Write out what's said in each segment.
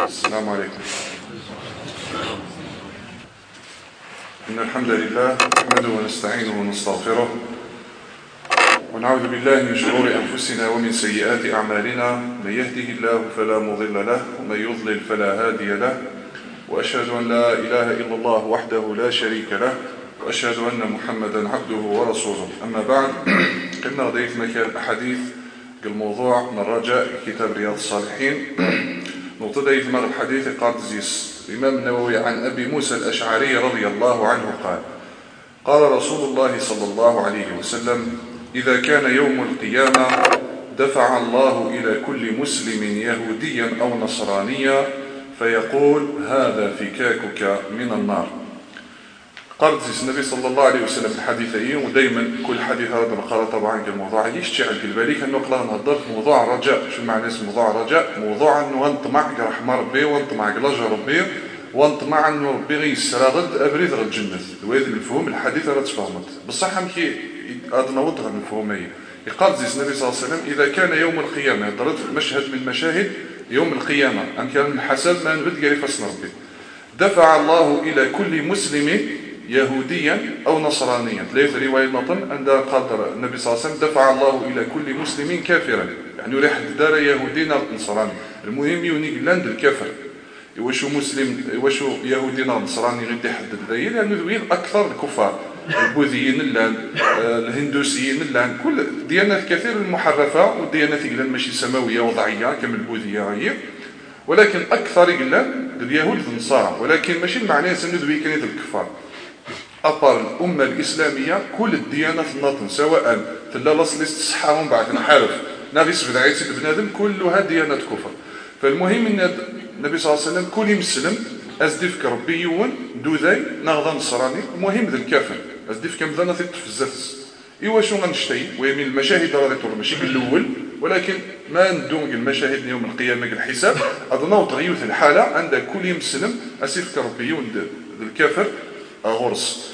السلام عليكم. إن الحمد لله نحمده ونستعينه ونستغفره ونعوذ بالله من شرور أنفسنا ومن سيئات أعمالنا. من يهده الله فلا مضل له ومن يضلل فلا هادي له، وأشهد أن لا إله إلا الله وحده لا شريك له، وأشهد أن محمدا عبده ورسوله. أما بعد، قلنا ضيف مكان أحاديث الموضوع من الرجاء كتاب رياض الصالحين. نبتدئ في الحديث قال الإمام النووي عن أبي موسى الأشعري رضي الله عنه قال رسول الله صلى الله عليه وسلم: إذا كان يوم القيامة دفع الله إلى كل مسلم يهوديا أو نصرانيا فيقول: هذا فكاكك من النار. قال النبي صلى الله عليه وسلم الحديثين، ودائما كل حديث هذا نقرأ طبعا الموضوع يشتعل في بالك أنه قلنا نهضر في موضوع الرجاء. شو معنى اسم موضوع الرجاء؟ موضوع أنه نطمع رحمة ربي ونطمع لجا ربي ونطمع أنه ربي غيسر غد أبريد غد الجنة. وهذا المفهوم الحديث راه تفهمت بصح مكي هذا نوضح المفهومية. قال النبي صلى الله عليه وسلم: إذا كان يوم القيامة، ضربت مشهد من مشاهد يوم القيامة أن كان من حسب ما نبت قريب فسن ربي، دفع الله إلى كل مسلم يهوديا أو نصرانيا. تلاقي في رواية نطن أن قال النبي صلى الله عليه وسلم: دفع الله إلى كل مسلم كافرا، يعني يريح دار يهودي أو نصراني. المهم يونيك لاند الكافر وشو مسلم وشو يهودي أو نصراني غير يحدد ذي، لأنه ذوين أكثر الكفار، البوذيين اللان، الهندوسيين اللان، كل ديانات كثير المحرفة، والديانات اللان ماشي سماوية وضعية كما البوذية غير، ولكن أكثر اللان اليهود والنصارى. ولكن ماشي المعنى أنه ذوين كانت الكفار. أطر الأمة الإسلامية كل الديانات الناطن، سواء تلا لاصل يستصحاهم بعد نحارف ناغيس في دعاية بنادم، كلها ديانات كفر. فالمهم أن النبي صلى الله عليه وسلم كل مسلم أزدفك ربيون دوذي نغضا نصراني، المهم ذا الكافر أزدفك مذا نثيط في الزفز. إيوا شو غنشتي ويمين المشاهد راه تور ماشي بالأول، ولكن ما ندون المشاهد يوم القيامة الحساب هذا نوط غيوث الحالة عند كل مسلم أزدفك ربيون ذا الكافر غرس.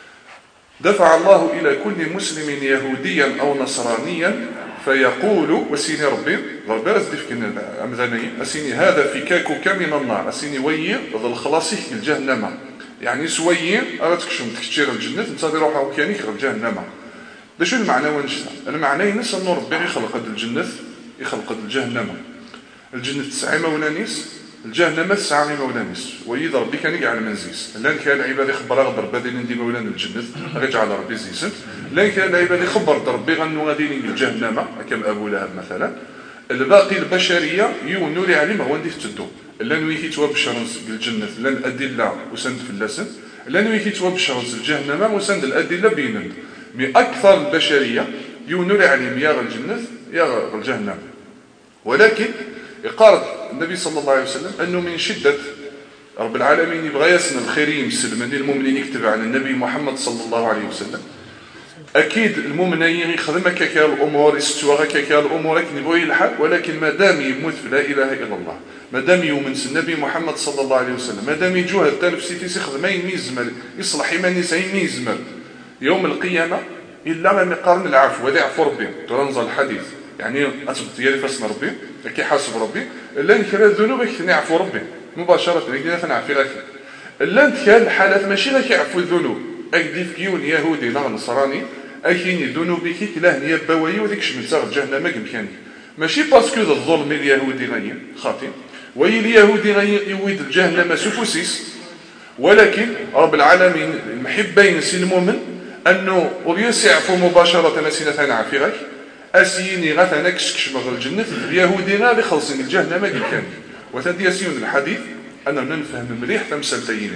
دفع الله إلى كل مسلم يهوديا أو نصرانيا فيقول: وسيني ربي أزدفك أمذاني أسيني هذا فكاكك من النار، أسيني وير ذا الخلاصيك الجهنم، يعني سوير أردك شو تكتشير الجنة انتظر روحه كياني خرج الجهنم. ده شو المعنى ونشتا؟ المعنى ينسى أنه ربي يخلق الجنة يخلق الجهنم. الجنة 9 مولانيس، الجهنم 9 مولانيس، وإذا ربي كان يجعل منزيس. لأن كان العباد خبر أغدر بدين ندي مولان الجنة رجع على ربي زيسن. لأن كان العباد خبر ربي غنو غادين الجهنم كم أبو لهب مثلا. الباقي البشرية يونوري علم هو ندي تدو. لأن ويكي توابشرنس بالجنة لأن الأدلة وسند في اللسن، لأن ويكي توابشرنس الجهنم وسند الأدلة بينند. من أكثر البشرية يونوري علم يا الجنة يا الجهنم. ولكن يقارب النبي صلى الله عليه وسلم أنه من شدة رب العالمين يبغى يسن الخيرين مسلمين المؤمنين يكتب عن النبي محمد صلى الله عليه وسلم. أكيد المؤمنين يخدمك كا الأمور يستوغا كا الأمور يبغى يلحق، ولكن ما دام يموت لا إله إلا الله، ما دام يؤمن النبي محمد صلى الله عليه وسلم، ما دام يجوهد تنفسي يخدم يميزمر يصلح إيماني يميزمر يوم القيامة إلا ما يقارن العفو وذي عفو ربي ترنزل الحديث، يعني أتبت يلي فاسم ربي كي حاسب ربي إلا نكرا ذنوبك نعفو ربي مباشرة لكن نعفي لك. إلا نتكال الحالات ماشي لك يعفو الذنوب أكديف كيون يهودي لا نصراني أكيني ذنوبك كلاه نياب بوايا وذيك شمسار الجهنم كمكانك، ماشي باسكو ذا الظلم اليهودي غير خاطئ وي اليهودي غير يويد الجهنم سفوسيس، ولكن رب العالمين المحبين سي المؤمن أنه وبيسعفو مباشرة نسينا نعفيك أسيني غثنا كشكش مغل الجنة اليهودي غالي خلصين الجهنم كان. وتدي يسيون الحديث أننا نفهم مليح تمثلتين.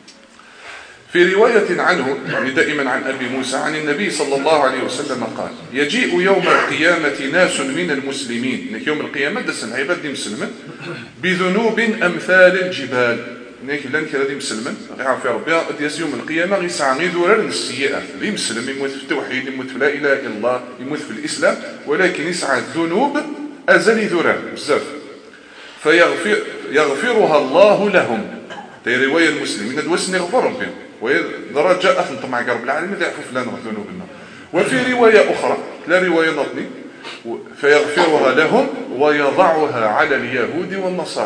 في رواية عنه يعني دائما عن أبي موسى عن النبي صلى الله عليه وسلم قال: يجيء يوم القيامة ناس من المسلمين، يوم القيامة دسن عباد دي مسلمين بذنوب أمثال الجبال، نيك لان كذا دي مسلمين غير في ربي ديس يوم القيامة غيسعى غيدورر السيئات. دي مسلم يموت في التوحيد، يموت في لا إله إلا الله، يموت في الإسلام، ولكن يسعى الذنوب أزل ذرار بزاف فيغفرها الله لهم. دي رواية المسلمين دوسني غفر ربي ودرجة أثنت مع رب العالمين يعفو فلان ذنوبنا. وفي رواية أخرى لا رواية نطني فيغفرها لهم ويضعها على اليهود والنصارى.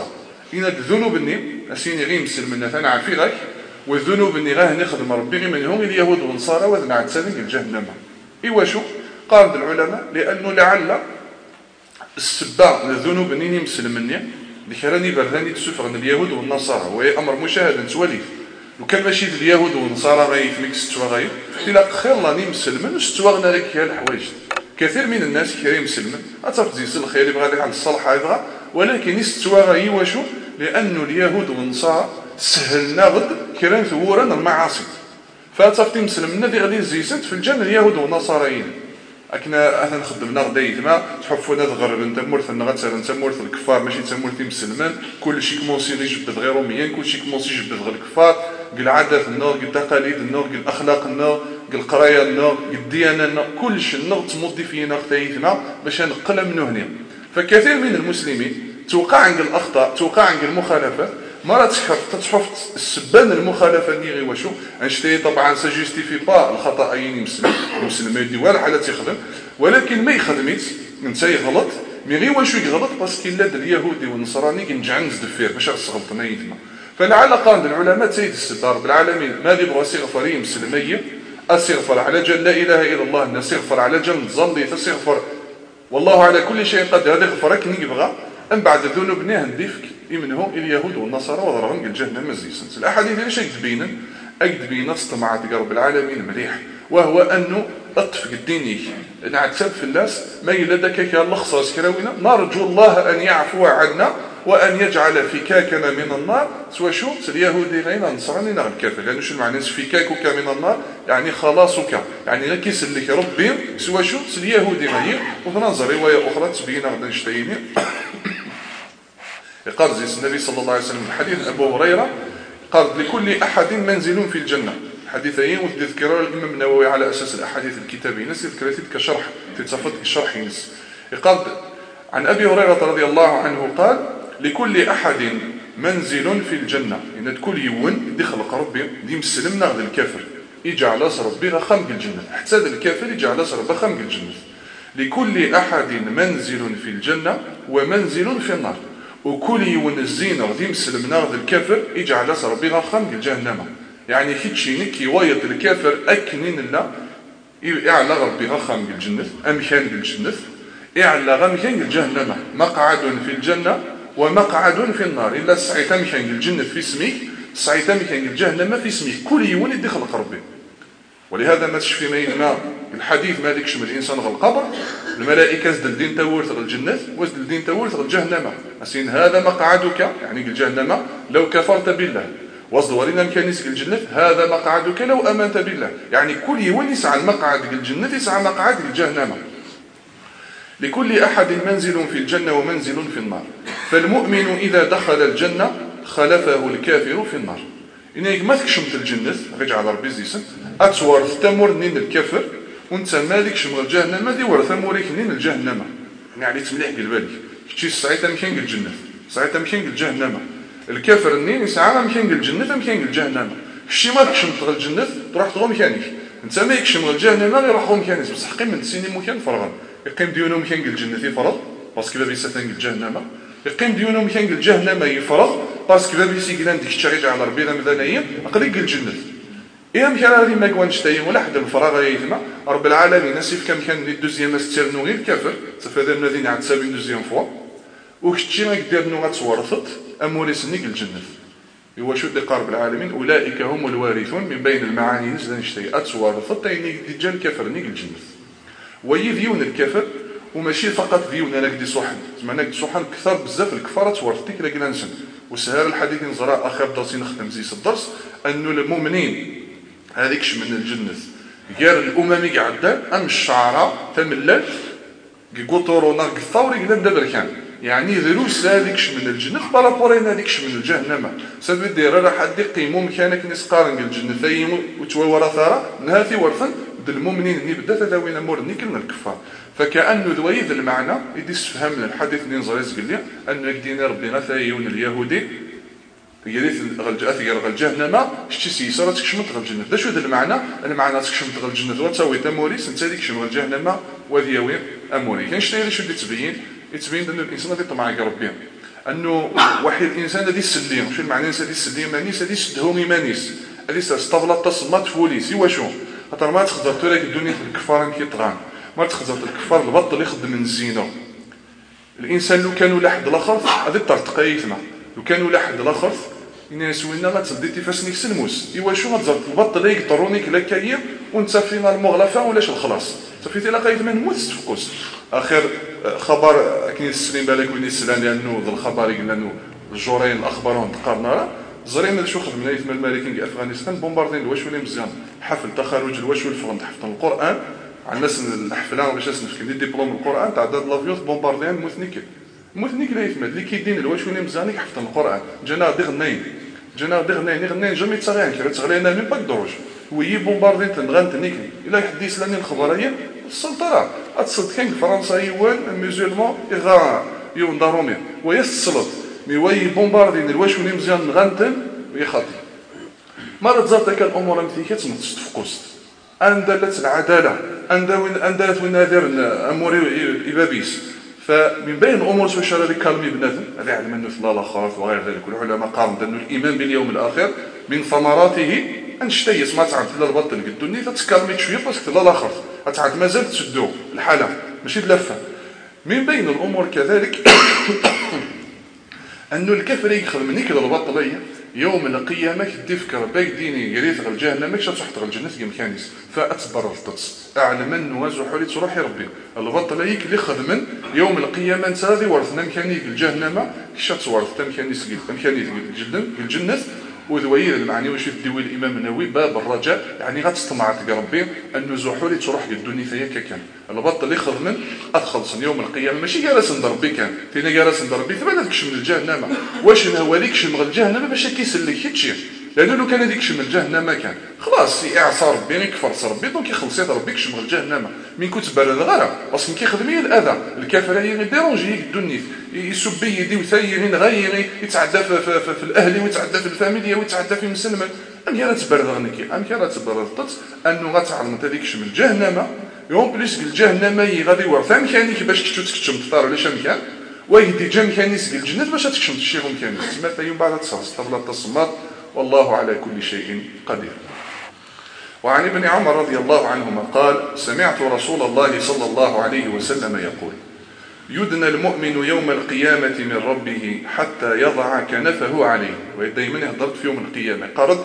إن الذنوب إني أسيني غير مسلمنا فأنا عارفي غاك والذنوب إني غاه نخدم ربي غير منهم اليهود والنصارى وذن عاد سالين الجهنم. إيوا شو قال العلماء لأنه لعل السباب الذنوب إني مسلمني لكراني برداني تسفر اليهود والنصارى وهي أمر مشاهد وليد وكان ماشي اليهود والنصارى غايف ميك ستوا غايف إلا خير الله مسلمن وستواغنا لك هي الحوايج. كثير من الناس كريم مسلمن أتعرف تزيس الخير يبغى على الصالح هذا ولكن استوى غاي وشو لأنه اليهود والنصارى سهلنا غد كريم ثورا المعاصي فأتعرف مسلمنا دي غادي زيسنت في الجنة اليهود والنصاريين. أكنا أثن خدمنا غدايت ما تحفونا تغرب أنت مورث النغتسر أنت مورث الكفار ماشي أنت مورث مسلمان كل شيء كموسي يجبد غير روميين كل شيء كموسي يجبد غير الكفار قل عادات النار قل تقاليد النار قل أخلاق النار قل قرايا النار قل الديانة النار كل شيء النار تمضي فينا غدايتنا باش نقل منه هنا. فكثير من المسلمين توقع عند الأخطاء توقع عند المخالفات مرة تحفظ السبان المخالفة نيغي وشو انشتي طبعا سجستيفي با الخطأ أين مسلم يدي ولا حالة يخدم ولكن ما يخدميت انت غلط ميغي وشو يغلط باسكو لاد اليهودي والنصراني كنجعل نزدفير باش غلطنا يتما. فلعل قال العلماء سيد الستار رب العالمين ما يبغى استغفاري مسلمي استغفر على جل لا اله الا الله نستغفر على جل ظلي تستغفر والله على كل شيء قد هذا غفرك نيبغى ان بعد الذنوب نهندفك منهم اليهود والنصارى وضرهم الجهنم مزيسن. الاحاديث ليش تبين استمعت رب العالمين مليح وهو انه اطفق الديني نعتب في الناس ما يلدك كالخصاص كراوينا نرجو الله ان يعفو عنا وان يجعل فكاكنا من النار سوى شو اليهودي غير النصراني نغ الكافر لانه شو المعنى فكاكك من النار يعني خلاصك يعني نكيس لك ربي سوى شو اليهودي غير. وفي روايه اخرى تبين غدا نشتيني قال النبي صلى الله عليه وسلم في حديث أبو هريرة قال لكل أحد منزل في الجنة حديثين وتذكر الإمام النووي على أساس الأحاديث الكتابية ناس تذكرت كشرح تتصفت كشرح نس. قال عن أبي هريرة رضي الله عنه قال لكل أحد منزل في الجنة إن كل يوم دخل ربي دي مسلم ناخذ الكافر يجعل ربي خم الجنة حتى الكافر يجعل ربي خم الجنة. لكل أحد منزل في الجنة ومنزل في النار وكل يوم الزين غادي مسلم ناخذ الكافر يجعل ربي خم الجهنم يعني كيتشي نكي وايط الكافر أكنين لا يعلى ربي خم الجنة أمكان الجنة يعلى غمكان الجهنم مقعد في الجنة ومقعد في النار إلا سعيت أمكان الجنة في اسمك سعيت أمكان الجهنم في اسمك كل يوم يدخل ربي. ولهذا ما تشفي ما الحديث ما ديكش من الإنسان غير القبر الملائكة زدل دين تورث غير الجنة وزدل دين تورث غير الجهنم أسين هذا مقعدك يعني الجهنم لو كفرت بالله وصدورنا كان يسك الجنة هذا مقعدك لو أمنت بالله يعني كل يوم يسعى المقعد الجنة يسعى مقعد الجهنم. لكل أحد منزل في الجنة ومنزل في النار فالمؤمن إذا دخل الجنة خلفه الكافر في النار. إنك ما تكشمت الجنة رجع على ربي زيسن أتورث تمر نين الكافر وانت مالك شمغ الجهنم ما دي ورث موريك نين الجهنم يعني تمليح قلبالك كتشي ساعتها مكان الجنة ساعتها مكان الجهنم الكافر النين يسعى مكان الجنة مكان الجهنم كشي ما تكشمت الجنة تروح تغو مكانك انت ما يكشم الجهنم غير يروح مكانك بس حقي من سيني مكان فرغا يقيم ديونهم مكان الجنة فرض باسكو بابي ساتان الجهنم يقيم ديونهم مكان الجهنم يفرض باسكو بابي سيكلان ديك الشريعه على ربي مدنيا اقريق الجنة إيه مكان هذه ما كوانش تاي ولا حد الفراغ يثما رب العالمين نسيف كم كان لي دوزيام استيرنو غير كافر تفادى الذين عاد سابين دوزيام فوا وكتشي ما يدير نو غتورثت اموريس نيك الجنة. هو شو اللي قال رب العالمين اولئك هم الوارثون من بين المعاني نزل نشتي اتورثت تاي ديجا الكافر نيك الجنة. ويديون الكافر وماشي فقط ديون انا كدي صحن زعما كدي صحن كثر بزاف الكفاره تورثتك لا كنانسن وسهل الحديث نزرا اخر درسي نختم زيس الدرس انه المؤمنين هذيكش من الجنة غير الأمم قاعدة أم الشعراء تملت قطرونا قثوري قلب دبركان يعني ذروس هذيكش من الجنة بارابورين هذيكش من الجهنم سبب دير راح حد يقيموا مكانك نسقارن الجنة ثيم وتوورا ثارا نهاثي ورثا المؤمنين اللي بدا تداوينا مورني كلنا الكفار. فكأنه ذويذ المعنى يديس فهم الحديث اللي نزريز قال لي أن دين ربنا ثايون اليهودي يريث غير الجهنم شتي سيسرة تكشمت غير الجنة. دا شو ذا المعنى تكشمت غير الجنة وتسوي تموريس انت ديك شمل الجهنم وذياوي اموري كاين شتي اللي شو يتبين أن الانسان غادي يطمع كربي انه واحد الانسان هذه السليم شو المعنى هذه السليم مانيس هذه سدهم مانيس هذه اسطبله تصمت فوليس ايوا شو خاطر ما تقدر تراك الدنيا الكفار كيطغان ما تقدر الكفار البطل يخدم من الزينه الانسان لو كانوا لحد الاخر هذه ترتقيتنا لو كانوا لحد الاخر الناس وينا ما تصديتي فاسنيك سلموس ايوا شو غتزرط البطل يقطرونيك لا كاين وانت فينا المغلفه ولاش الخلاص صافي لقيت من موت تفقس اخر خبر كاين السليم بالك وين السلام لانه ذا الخبر قلنا انه الجورين الاخبار تقارنا زرينا شو خدمنا يتم الملكين في افغانستان بومباردين الواش ولا مزيان حفل تخرج الواش والفرن حفظ القران على الناس الحفله باش نسنف كي ديبلوم القران تعداد لافيوت بومباردين موثنيك لا يتمد اللي كيدين الواش ولا مزيان يحفظ القران جنا دغنين جامي تصغيان كي تغلينا من باك دروج وي بومباردين تنغنتنيك الا يحديث لاني الخبريه السلطه اتصلت كان فرنسا يوان ميزولمون يغا يون دارومي ويسلط مي وي بومباردين الواش ولي مزيان نغنتن ويخاطي مرة زرتك الامور مثيكه تفقست اندلت العداله اندلت ونادر اموري ايبابيس فمن بين الامور سو شرا كالمي بنادم هذا يعلم انه الله الاخر وغير ذلك العلماء قالوا انه الايمان باليوم الاخر من ثمراته ان شتيس ما تعرف لا البطل قدوني تتكلمي شويه باسكو لا الاخر تعرف مازال تسدو الحاله ماشي تلفه من بين الامور كذلك انه الكفر يخدم منك البطليه يوم القيامه كتفكر باك ديني يريث غير جهنم ماكش تحت غير الجنه كمكانيس فاتبرر تطس اعلم انه وزحوري تروحي ربي البطليه اللي خدمن يوم القيامه انت هذه ورثنا مكانيك الجهنم كش تورث مكانيس الجنه وذوير المعني واش يدوي الامام النووي باب الرجاء يعني غتستمع ربي انه زحوري تروح الدنيا فيا كان البط اللي خدمن ادخلص يوم القيامه ماشي جالس ندربي كان فينا جالس ندربي ثم هذاك من الجهنم واش هو ليك شمغ الجهنم باش كيسلك هادشي لانه لو كان هذيك شمل الجهنم كان خلاص اعصى ربي يكفر ربي دونك يخلص ربي كشمغ الجهنم من كنت برد غير باسكو كيخدم الاذى الكافر يديرونجي الدنيا يسب يدي وثير غيري يتعدى في الاهل ويتعدى في الفاميليا ويتعدى في مسلم ام يا تبرد غنكي ام يا تبرد انه غتعلم هذيك شمل الجهنم يوم بليس الجهنم غادي ورثا مكانك باش تكتشم تطار ولا مكان ويهدي جا مكانيس الجنه باش تكشم تشيغ مكانيس تما يوم بعد تصرص طبله التصمات والله على كل شيء قدير. وعن ابن عمر رضي الله عنهما قال سمعت رسول الله صلى الله عليه وسلم يقول يدنى المؤمن يوم القيامة من ربه حتى يضع كنفه عليه ودائما يهضرت في يوم القيامة قرض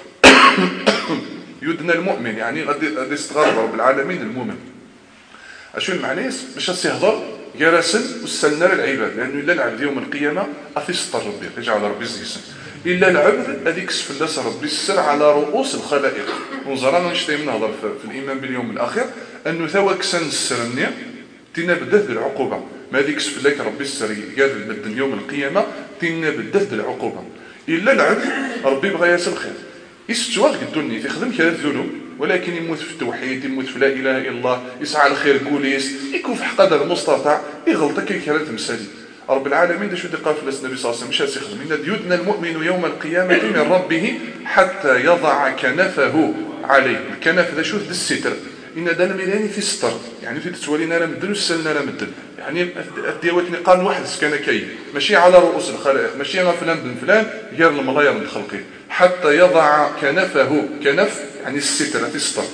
يدنى المؤمن يعني غادي يستغرب رب العالمين المؤمن اشو المعنى باش يهضر جالسا وسلنا للعباد لانه الا العبد يوم القيامة افيسطر ربي يجعل ربي زيسن الا العبد هذيك سفلاس ربي السر على رؤوس الخلائق ونزرنا نشتي من هضر في الايمان باليوم الاخر انه ثواك سن السرني تينا بدات العقوبه ما ديك سفلاك ربي السر قال بدل يوم القيامه تينا بدات العقوبه الا العبد ربي بغى ياسر الخير يستواغ الدنيا يخدم كذا الذنوب ولكن يموت في التوحيد يموت في لا اله الا الله يسعى الخير كوليس يكون في قدر المستطاع يغلطك كيرات مسالي رب العالمين ده شو دي قال في النبي صلى الله عليه وسلم مش هيخدم ان يدنى المؤمن يوم القيامه من ربه حتى يضع كنفه عليه الكنف ده شو ذا الستر ان ده الميلاني في ستر يعني في تتولينا لا مدن وسلنا لا مدن يعني ديواتني قال واحد سكانه كاين ماشي على رؤوس الخلائق ماشي غير فلان بن فلان غير الملايير من الخلق حتى يضع كنفه كنف يعني الستر في ستر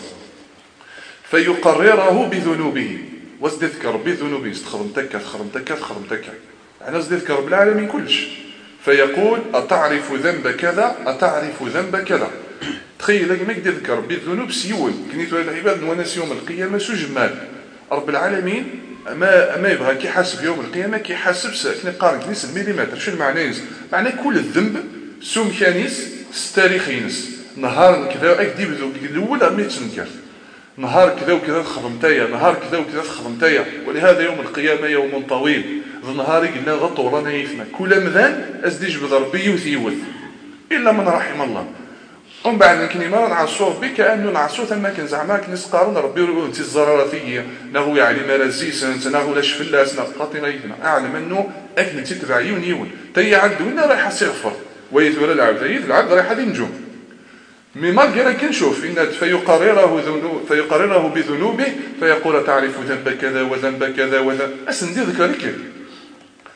فيقرره بذنوبه وازدذكر بذنوبه خرمتك يعني ازدذكر رب العالمين كلش فيقول أتعرف ذنب كذا تخيل لك ما يذكر بالذنوب سيول كنيتو العباد وناس يوم القيامة سجمال رب العالمين ما يبغى كيحاسب يوم القيامة كيحاسب كنا قارن كنيس المليمتر شو المعنى معنى كل الذنب سوم كانيس ستاريخينس نهار كذا اكديب الاول ما يتنكر نهار كذا وكذا خرمتايا نهار كذا وكذا خرمتايا ولهذا يوم القيامة يوم طويل ذو نهار قلنا غطورانا يفنا كل مذان ازديج بضربي يثيوث إلا من رحم الله ومن بعد الكلمة نعصوه بك كأنه نعصوه ثم كان زعماك نسقارون ربي يقول انت الزرارثية نغو يعني مالزيسا نغو لاش فلاس نقاطنا يفنا أعلم أنه أكن تتبعيون يون تي عدونا رايح يغفر ويثور العبد رايح ينجو مما قال كنشوف إن فيقرره بذنوبه فيقول تعرف ذنب كذا وذنب كذا وذنب أسندي ذكرك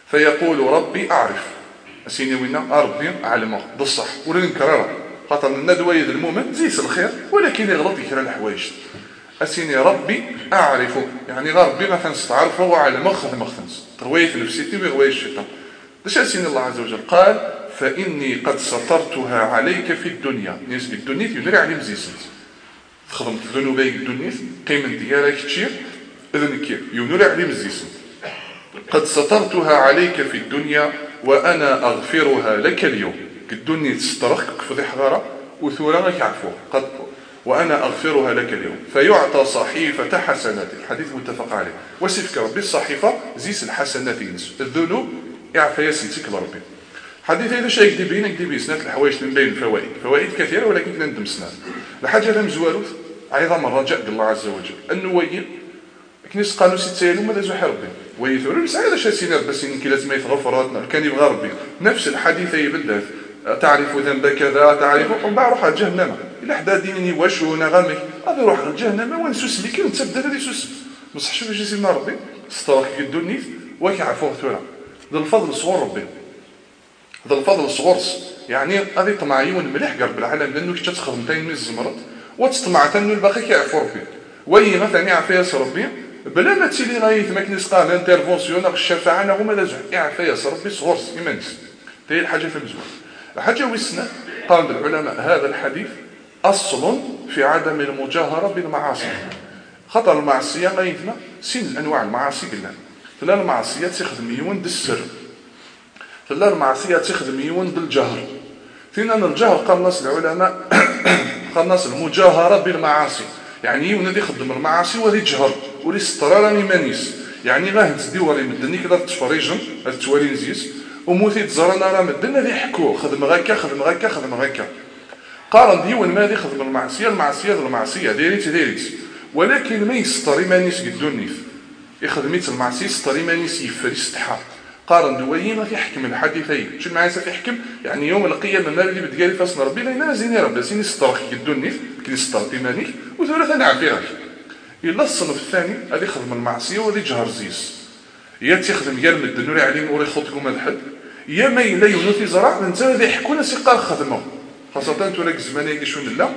فيقول ربي أعرف أسيني وين ربي أعلمه بالصح ولا نكرره خاطر من الندوة المؤمن زيس الخير ولكن يغلط يكرر الحوايج أسيني ربي أعرف يعني ربي ما خنس تعرفه وعلى مخ ما خنس رواية نفسيتي ورواية الشيطان داش أسيني الله عز وجل قال فإني قد سترتها عليك في الدنيا ناس الدنيا يدري عليه مزيسنت خدمت ذنوبك الدنيا قيمة ديالك تشير إذن كيف ينور عليه مزيسنت قد سترتها عليك في الدنيا وأنا أغفرها لك اليوم الدنيا تسترخك فضيح غارة وثورانك عفو قد وأنا أغفرها لك اليوم فيعطى صحيفة حسنات الحديث متفق عليه وسيفك ربي الصحيفة زيس الحسنات الذنوب يعفى يسنتك لربي حديث هذا شيء يكتب سنات الحوايج من بين الفوائد فوائد كثيرة ولكن كنا ندم سنات الحاجة لم زواروث عظام الرجاء الله عز وجل النويل كنيس قالوا سيتسالوا ماذا زوح ربي ويثوروا بس هذا شيء سينار بس إنك لازم يتغفر كان يبغى ربي نفس الحديث يبدأ تعرف ذنب كذا تعرف ومن بعد روح جهنم إلا حدا ديني وشو نغمك هذا روح الجهنم ونسوس لك ونتبدا هذا يسوس بصح شوف اش سيدنا ربي استراك الدنيا ويعفو ثورة ذا الفضل صغور ربي ذا الفضل صغور يعني هذه طمعيون مليح قرب العالم لانه كنت تخدم تاين من الزمرد وتطمع تنو الباقي كيعفو ربي وي مثلا يعفى ربي بلا ما تسيلي غايث ما كنيس قال انترفونسيون الشفاعه انا هما لازم يعفى ربي صغور ايمانس هي الحاجه في المزوج الحاجه وسنا قال العلماء هذا الحديث اصل في عدم المجاهره بالمعاصي خطر المعصيه غايثنا سين انواع المعاصي قلنا فلا المعصيه تخدم يون السر فلا المعصيه تخدم يون بالجهر فين ان الجهر قال الناس العلماء قال الناس المجاهره بالمعاصي يعني يونادي يخدم المعاصي ولي جهر ولي استرارني مانيس يعني غاه تدي وري مدني كذا تفريجن التوالي نزيس وموثي تزرنا راه مدن اللي يحكوا خدم غاكا خدم غاكا خدم غاكا قارن ديون ماذا خدم المعصيه ديريت ولكن ما يستري مانيس قدونيف يخدميت المعصيه يستري مانيس يفر يستحى قارن دوين في حكم الحديثين شو المعنى في حكم يعني يوم القيامه ما اللي بتقالي فاصل ربي لا زين ربي زين يسترخ قدونيف كي يسترتي مانيك وثلاثه نعفيرك الا الصنف الثاني هذه خدم المعصيه ولي جهر زيس يا تخدم يا المدن ولا عليهم وري خطكم هذا الحد يا ما الا يونوثي زرع انت اللي يحكون سيقار خدمه خاصه انت ولا زمانه يشون لا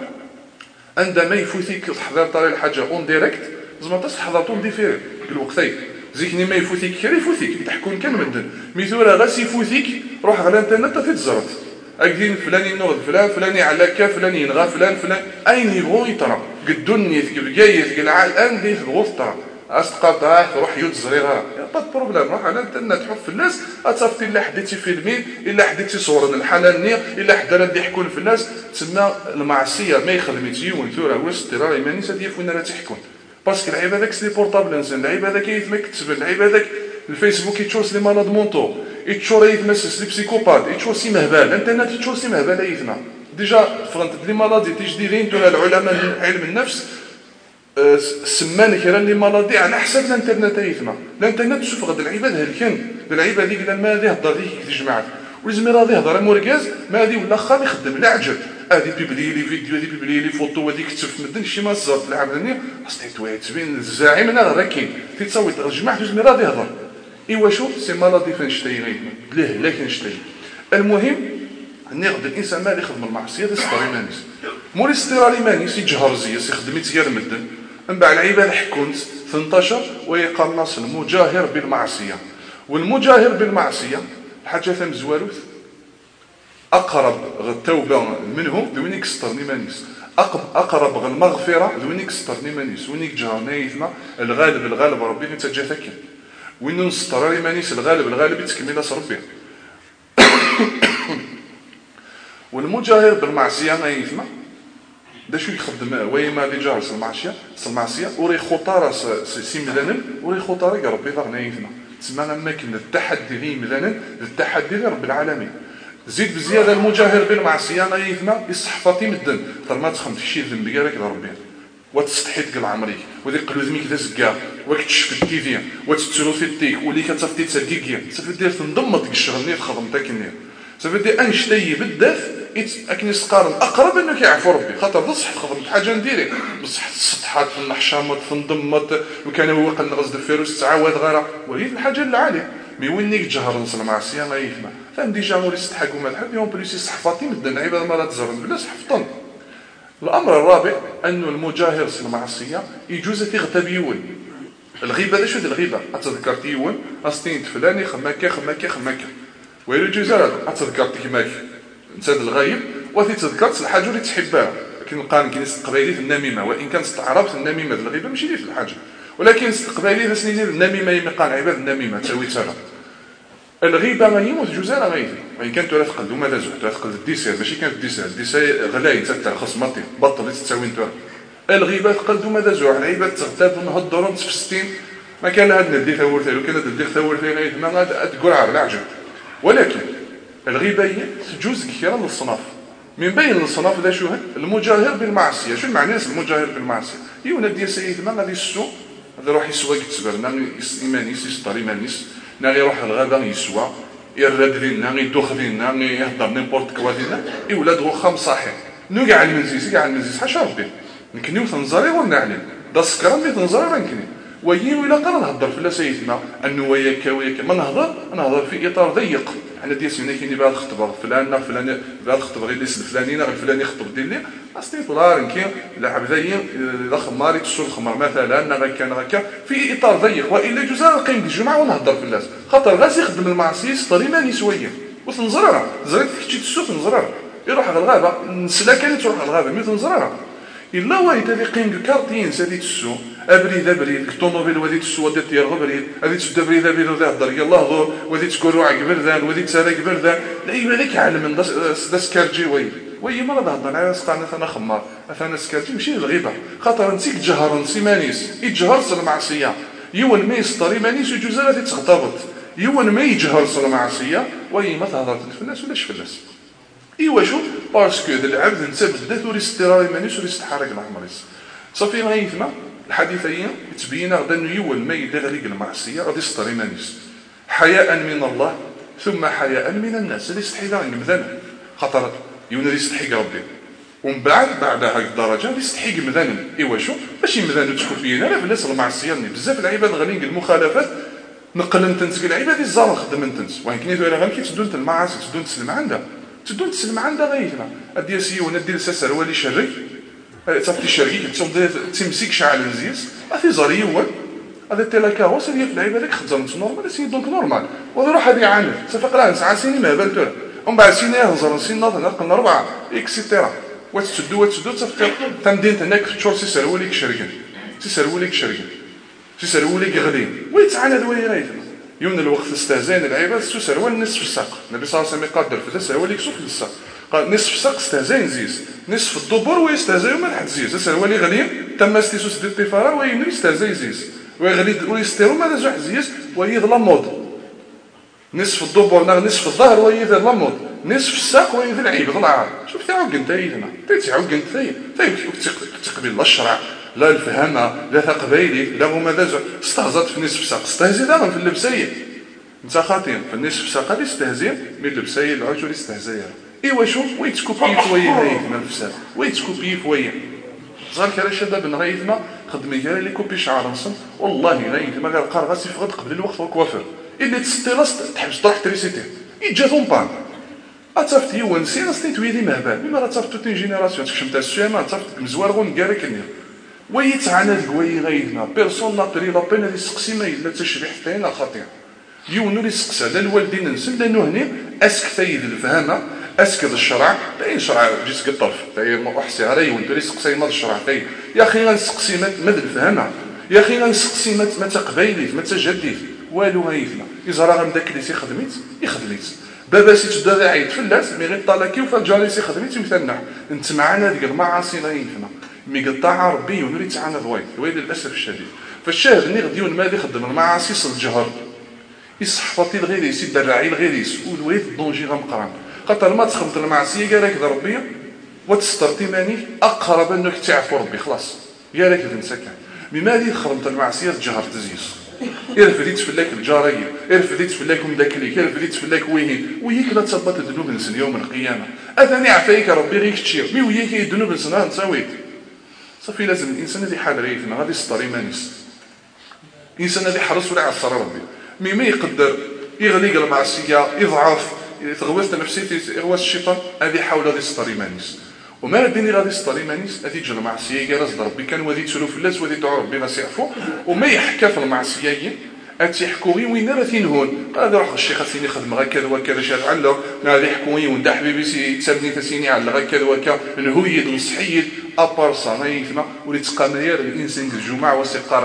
عندما يفوتيك تحضر طريق الحاجه اون ديريكت زعما تحضرتهم ديفيري بالوقتين زيكني ما يفوتيك كير يفوتيك تحكون كان مدن ميثورا غاس يفوتيك روح على الانترنت تتزرت اكدين فلان ينوض فلان علاكا فلان ينغى فلان اين يبغوا يطرا قدوني بقايث الان دي الغوث استقاطع تروح يوت صغيره با بروبليم روح على الانترنت تحف الناس اتصفتي الا حديتي فيلمين الا حديتي صور الحلال نير الا حدا اللي يحكون في الناس تسمى المعصيه ما يخدمش يون ثورا واسترا ايماني سدي فينا لا تحكون باسكو العيب هذاك سلي بورطابل انسان العيب هذاك يتمكتب العيب هذاك الفيسبوك يتشوس لي مالاد مونطو يتشور يتمسس لي بسيكوبات يتشوس سي مهبال الانترنت يتشوس سي مهبال يثنا ديجا فرنت لي مالادي تجديدين تولى العلماء علم النفس سمان كرا لي مالادي على حسب الانترنت يثنا الانترنت شوف غد العباد هلكن العباد هذيك ما هذه هضر ليك تجمعات ولازم راضي يهضر موركاز ما هذه ولا خا يخدم العجب هذه بيبلي لي فيديو هذه بيبلي لي فوتو هذيك تشوف مدن شي ما صارت العبدني حسيت تبين الزاعم انا راكين تتصوت الجماعه لازم راضي يهضر ايوا شوف سي مالادي فين شتي غير بلاه لكن شتي المهم نقد الانسان ما يخدم المعصيه هذا ستريمانيس موري ستريمانيس يجهر زيس يخدم يتغير مدن من بعد العباد حكونت 18 ويقنص المجاهر بالمعصيه والمجاهر بالمعصيه حاجه ثم زواروث اقرب التوبه منه ذونيك سترني مانيس اقرب المغفره ذونيك سترني مانيس ونيك جهنيثنا الغالب ربي نتجاثك وين نسترني مانيس الغالب يتكمل ربي والمجاهر بالمعصيه ما يثما دا شو يخدم وي ما دي جار المعصيه وري خطاره سي ملانن وري خطاره ربي ضغنا يثما تسمى لما كنا التحدي لي ملانن التحدي لرب العالمين زيد بزياده المجاهر بالمعصيه ما يثما يصحفطي مدن ترى ما تخمت شي ذنب قالك لربي وتستحيت قل عمريك وذي قلوزميك ذا زكا وكتشف التيفي وتتسلو في التيك ولي كتفتي تسديكيا صافي دير تنضمط الشغل نيت خدمتك نيت صافي دير انشتي بالذات اكني سقارن اقرب انه كيعفو ربي خاطر بصح خدمت حاجه نديري بصح السطحات النحشامات تنضمط وكان هو قلنا غزد الفيروس تعاود غيره وليد الحاجه اللي عليه مي وين يتجهر نص المعصيه ما يفهم فهم ديجا مولي يستحقوا ما تحب يوم بليس صحفاتي مدن عباد ما لا تزرن بلا صحفتن. الامر الرابع انه المجاهر في المعصيه يجوز تغتاب يون. الغيبه شو الغيبه اتذكرت يون استين فلاني خماكا ويلو جزار اتذكرت كيماك انت الغايب وتذكرت الحاجه اللي تحبها. لكن القانون كاين استقبالي في النميمه وان كان استعربت النميمه الغيبه ماشي في الحاجه ولكن استقبالي فسني النميمه يمقان عباد النميمه تساوي ترى الغيبه ما يموت جزء غيبي وان كانت لا تقل وما لا زحت تقل الديسير ماشي كانت الديسير غلاي تاع خص مطي بطل تساوي انت الغيبه تقل وما لا زحت العباد تغتاب ونهضروا تفستين ما كان هذا ندي ثور ثاني كان ندي ثور ثاني ما تقول على العجب. ولكن الغيبه هي تجوز كثيرا للصناف من بين الصناف ذا شو المجاهر بالمعصيه. شو معنى المجاهر بالمعصيه؟ يونا ديال سيد ما غادي يسو هذا روح يسوى يتسبر ناغي ايمانيس يسطر ايمانيس ناغي يروح الغابه يسوى يرد لينا يدوخ لينا يهضر نيمبورت كوا لينا يولاد وخا مصاحي نو كاع المنزيس حاشا ربي نكنيو تنزري ونعلم دا سكران مي تنزري رانكني ويي ولا قرا نهضر في سيدنا انه وياك ما نهضر في اطار ضيق. حنا ديال سيدنا كاين بعض الخطبه فلان بعض الخطبه غير ليس الفلاني غير الفلاني خطب ديالي اصلي طلار كاين لا عبدايا لا خماري تسول الخمر مثلا غا في اطار ضيق والا جوز نقيم الجمعه ونهضر في الناس خاطر غاس يخدم المعصيه يسطري ماني شويه وتنزرر زريت كي تسو تنزرر يروح على الغابه نسلا كانت تروح على الغابه مي تنزرر الا وايد هذه قيم كارتين سادي تسو ابريد الطوموبيل وديت السوا ديال بريد هذه تسد بريد هضر يلاه هضر وديت تقولوا عق بردان وديت سالك بردان لا يبالك عالم من داسكارجي وي ما نهضر على سقانا انا خمار انا سكارجي ماشي الغيبه خاطر نسيك جهر نسي مانيس يتجهر المعصيه يون ما يسطري مانيس وجوزات تغتبط يون ما يجهر المعصيه وي ما تهضر في الناس ولاش في الناس ايوا شو باسكو العبد نسى بالذات وري استراري مانيس وري استحرك الحمريس صافي غايثنا الحديثيه تبين غدا انه يول ما يدير غير المعصيه غادي يسطر مانيس حياء من الله ثم حياء من الناس اللي يستحي ذا المذنب خاطر يون يستحي ربي ومن بعد هذه الدرجه يستحي مذنب ايوا شو ماشي مذنب تكون فينا لا بلاص المعصيه بزاف العباد غالين المخالفات نقل انت العباد الزار خدم انت وين كنيتو الا غير كي تدون المعاصي تدون تسلم عندها غيثنا ادي سيون دير ساسر ولي شري صافي الشرقي تمسك شعل نزيز في زاري هو هذا تيلاكاروس اللي في العيبه هذيك خدمت نورمال سي دونك نورمال وروح هذه عامل صافي قرا ساعه سيني ما بالك ومن بعد سيني هزر سين نقل 4 اكسيتيرا وتسدو صافي تمدين هناك في تشور سيسروليك شرقن سيسروليك غلي ويتعانى ذوي غيثنا يوم الوقت استهزان العيبه سيسرول نصف الساق النبي صلى الله عليه وسلم يقدر في سيسروليك سوق الساق قال نصف الساق استهزان زيز نصف الدبر ويستهزئ من حد زيز سيسرولي غلي تم استيسوس ديال الطفاره وينو يستهزئ زيز ويغلي ويستيرو ما زوج زيز ويظلم مود نصف الدبر نصف الظهر ويظهر لمود نصف الساق ويظهر العيب ضلع شوف تعوق انت ايدنا تعوق انت تقبل لا الشرع لا الفهمه لا تقبيلي لا هما ذا استهزأت في نصف الساق استهزئ دابا في اللبسيه انت خاطين في النصف الساق هذه استهزئ من اللبسيه العجول استهزئ ايوا شوف ويتكوبي فويه هايثنا الفساد ويتكوبي فويه زال كرا شباب نغيثنا خدمي كرا لي كوبي شعر نصن والله غيثنا قال قار غاسي فقد قبل الوقت والكوافير اللي تستيلاس تحبس طرح تريسيتي يجاتهم بان اتفت يوان سينا ستيت ويدي مهبال بما تفت توتين جينيراسيون تكشم تاع السيما تفت مزوار غون كارك النير ويتعانى الكوي غيثنا بيرسون ناطري لا بين هذه السقسي ما الا تشريح حتى خطير يونو لي سقسا لا الوالدين نسل لانه هنا اسك ثيد الفهمه اسكد الشرع تاين شرع جيس الطرف تاين ما احسي عليه وانت لي سقسي ما الشرع تاين يا اخي غنسقسي ما الفهمه يا اخي غنسقسي ما تقبيلي ما تجديد والو غيثنا اذا راه داك اللي يخدميت بابا سي تدا عيد فلاس مي غير طالاكي وفجاري سي خدميت مثلنا انت معنا ديك المعاصي غيثنا مي قطع ربي ونريد تعنا ذوي للاسف الشديد فالشاهد اني غديون ما يخدم المعاصي الجهر يصحفطي الغير يسد الراعي الغير يسول ويت الدونجي غمقران قطر ما تخمت المعصيه قال لك ذا ربي وتسترتي ماني اقرب انك تعفو ربي خلاص قال لك تنسكن بماذا خرمت المعصيه تجهر تزيز يرفديت في لك الجاريه يرفديت في لكم داكليك يرفديت في لك ويهيك لا تصبت الذنوب نسن يوم القيامه اذاني عفايك ربي غير كتشير مي ويهيك الذنوب نسن نسويت صافي لازم الانسان اللي حال ريفنا غادي يسطري مانيس الانسان اللي حرص ولا عصر ربي مي ما يقدر يغلق المعصيه يضعف يتغوث نفسيتي يغوث الشيطان هذه حاول غادي يسطر يمانيس وما ديني غادي يسطر يمانيس هذه تجي المعصيه كاع ربي كان وذي تسلو في اللاس وذي تعرف ربي ناس يعفو وما يحكى في المعصيه اتيحكوا وين راه تنهون قال روح الشيخ سيني خدم هكذا وكذا شاد علق نادي حكوي وندا حبيبي سي تسابني تسيني على هكذا وكا نهويد ونصحيد ابار صنايفنا ولي تقامير الانسان الجمعه وسيقار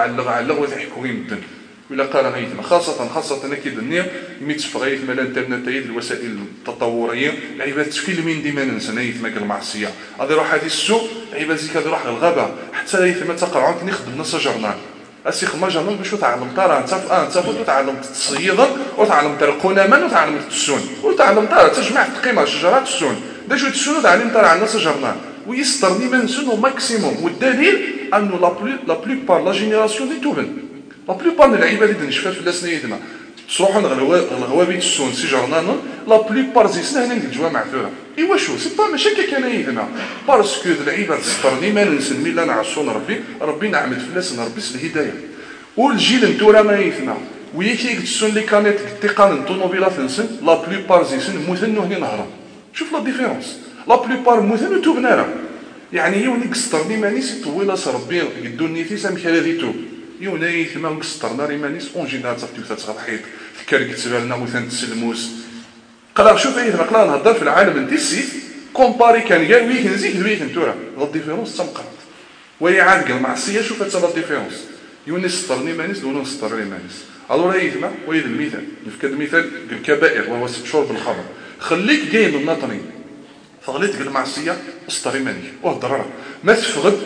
علق وتحكوا يمدن ولا قال غيثما خاصه انا كيدني يميت فغيث مال الانترنت الوسائل التطوريه العباد تفيلمين ديما نسنايث ماك المعصيه غادي يروح هذه السوق عباد زيك غادي يروح الغابه حتى ليثما تقرعون نخدم نص جرنال اسيخ ما جرنال باش تعلم ترى انت تعلمت تصيدا وتعلمت القنامه وتعلمت التسون وتعلمت تجمع تقيمه شجرات التسون باش تسون تعلم ترى على نص جرنال ويسترني من سنو ماكسيموم والدليل انه لا بلوبار لا جينيراسيون دي توبن لا بلوبار من العباد اللي نشفات في الناس نيدنا تروحوا الغوابي تسون سي جورنال لا بلوبار زيسنا هنا نجوا معثوره ايوا شو سي با ماشي كان يدنا باسكو العباد تسترني ما نسمي لا نعصون ربي نعمد في الناس نربي الهدايه والجيل نتورا ما يثنا ويكي تسون لي كانيت تيقان الطوموبيلات نسن لا بلوبار زيسن مثنو هنا نهرا شوف لا ديفيرونس لا بلوبار مثنو توبنارا يعني يوني قسترني مانيس طويله ربي قدوني في سام كراديتو يوناي ثما نقصرنا ريمانيس اون جينيرال تفتي تغطحيط كارك تسبالنا مثلا تسلموس قرا شوف اي قرا نهضر في العالم انت السيف كومباري كان قال ويك نزيد ويك نتورا لا ديفيرونس تمقرط وهي عاد المعصيه شوف حتى لا ديفيرونس يوني سطرني مانيس دون نسطر ريمانيس الو راهي ثما ويد المثال نفكر المثال الكبائر وهو شرب الخمر خليك جاي من الناطرين فغليت المعصيه اسطري ماني وهضر ما تفغد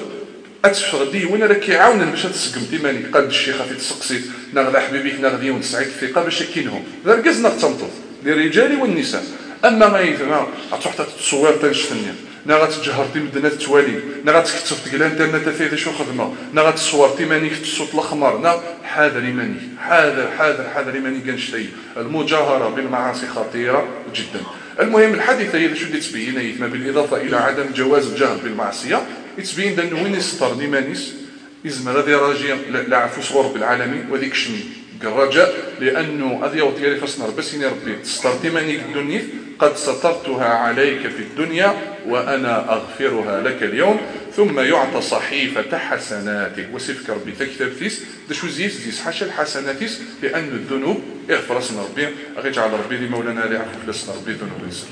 اتفغدي وين راك يعاون باش تسقم ديماني قاد الشيخه في تسقسي ناغدا حبيبيك ناغدي ونسعيد الثقه باش كينهم ركزنا تنطط للرجال والنساء اما ما يثما تروح تصور تنشتني ناغا تجهر تمدنا توالي ناغا تكتب في الانترنت في شو خدمه ناغا تصور تيماني في الصوت الاحمر حاذر يماني حاذر يماني كنشتي المجاهره بالمعاصي خطيره جدا المهم الحادثه هي شو تبين يثما بالاضافه الى عدم جواز الجهل بالمعصيه يتبين انه وين يسطر نيمانيس يزمر هذا راجع لا عفو صغور بالعالمين وذيك شني الرجاء لانه هذه يوطيري فاصنر بس ربي تسطر ديمانيك الدنيا قد سترتها عليك في الدنيا وانا اغفرها لك اليوم ثم يعطى صحيفه حسناته وسيفك ربي تكتب فيس دشو زيس حاشا الحسناتيس لان الذنوب اغفر اسنا ربي اجعل ربي لمولانا لا يعفو فلسنا ربي ذنوب يسر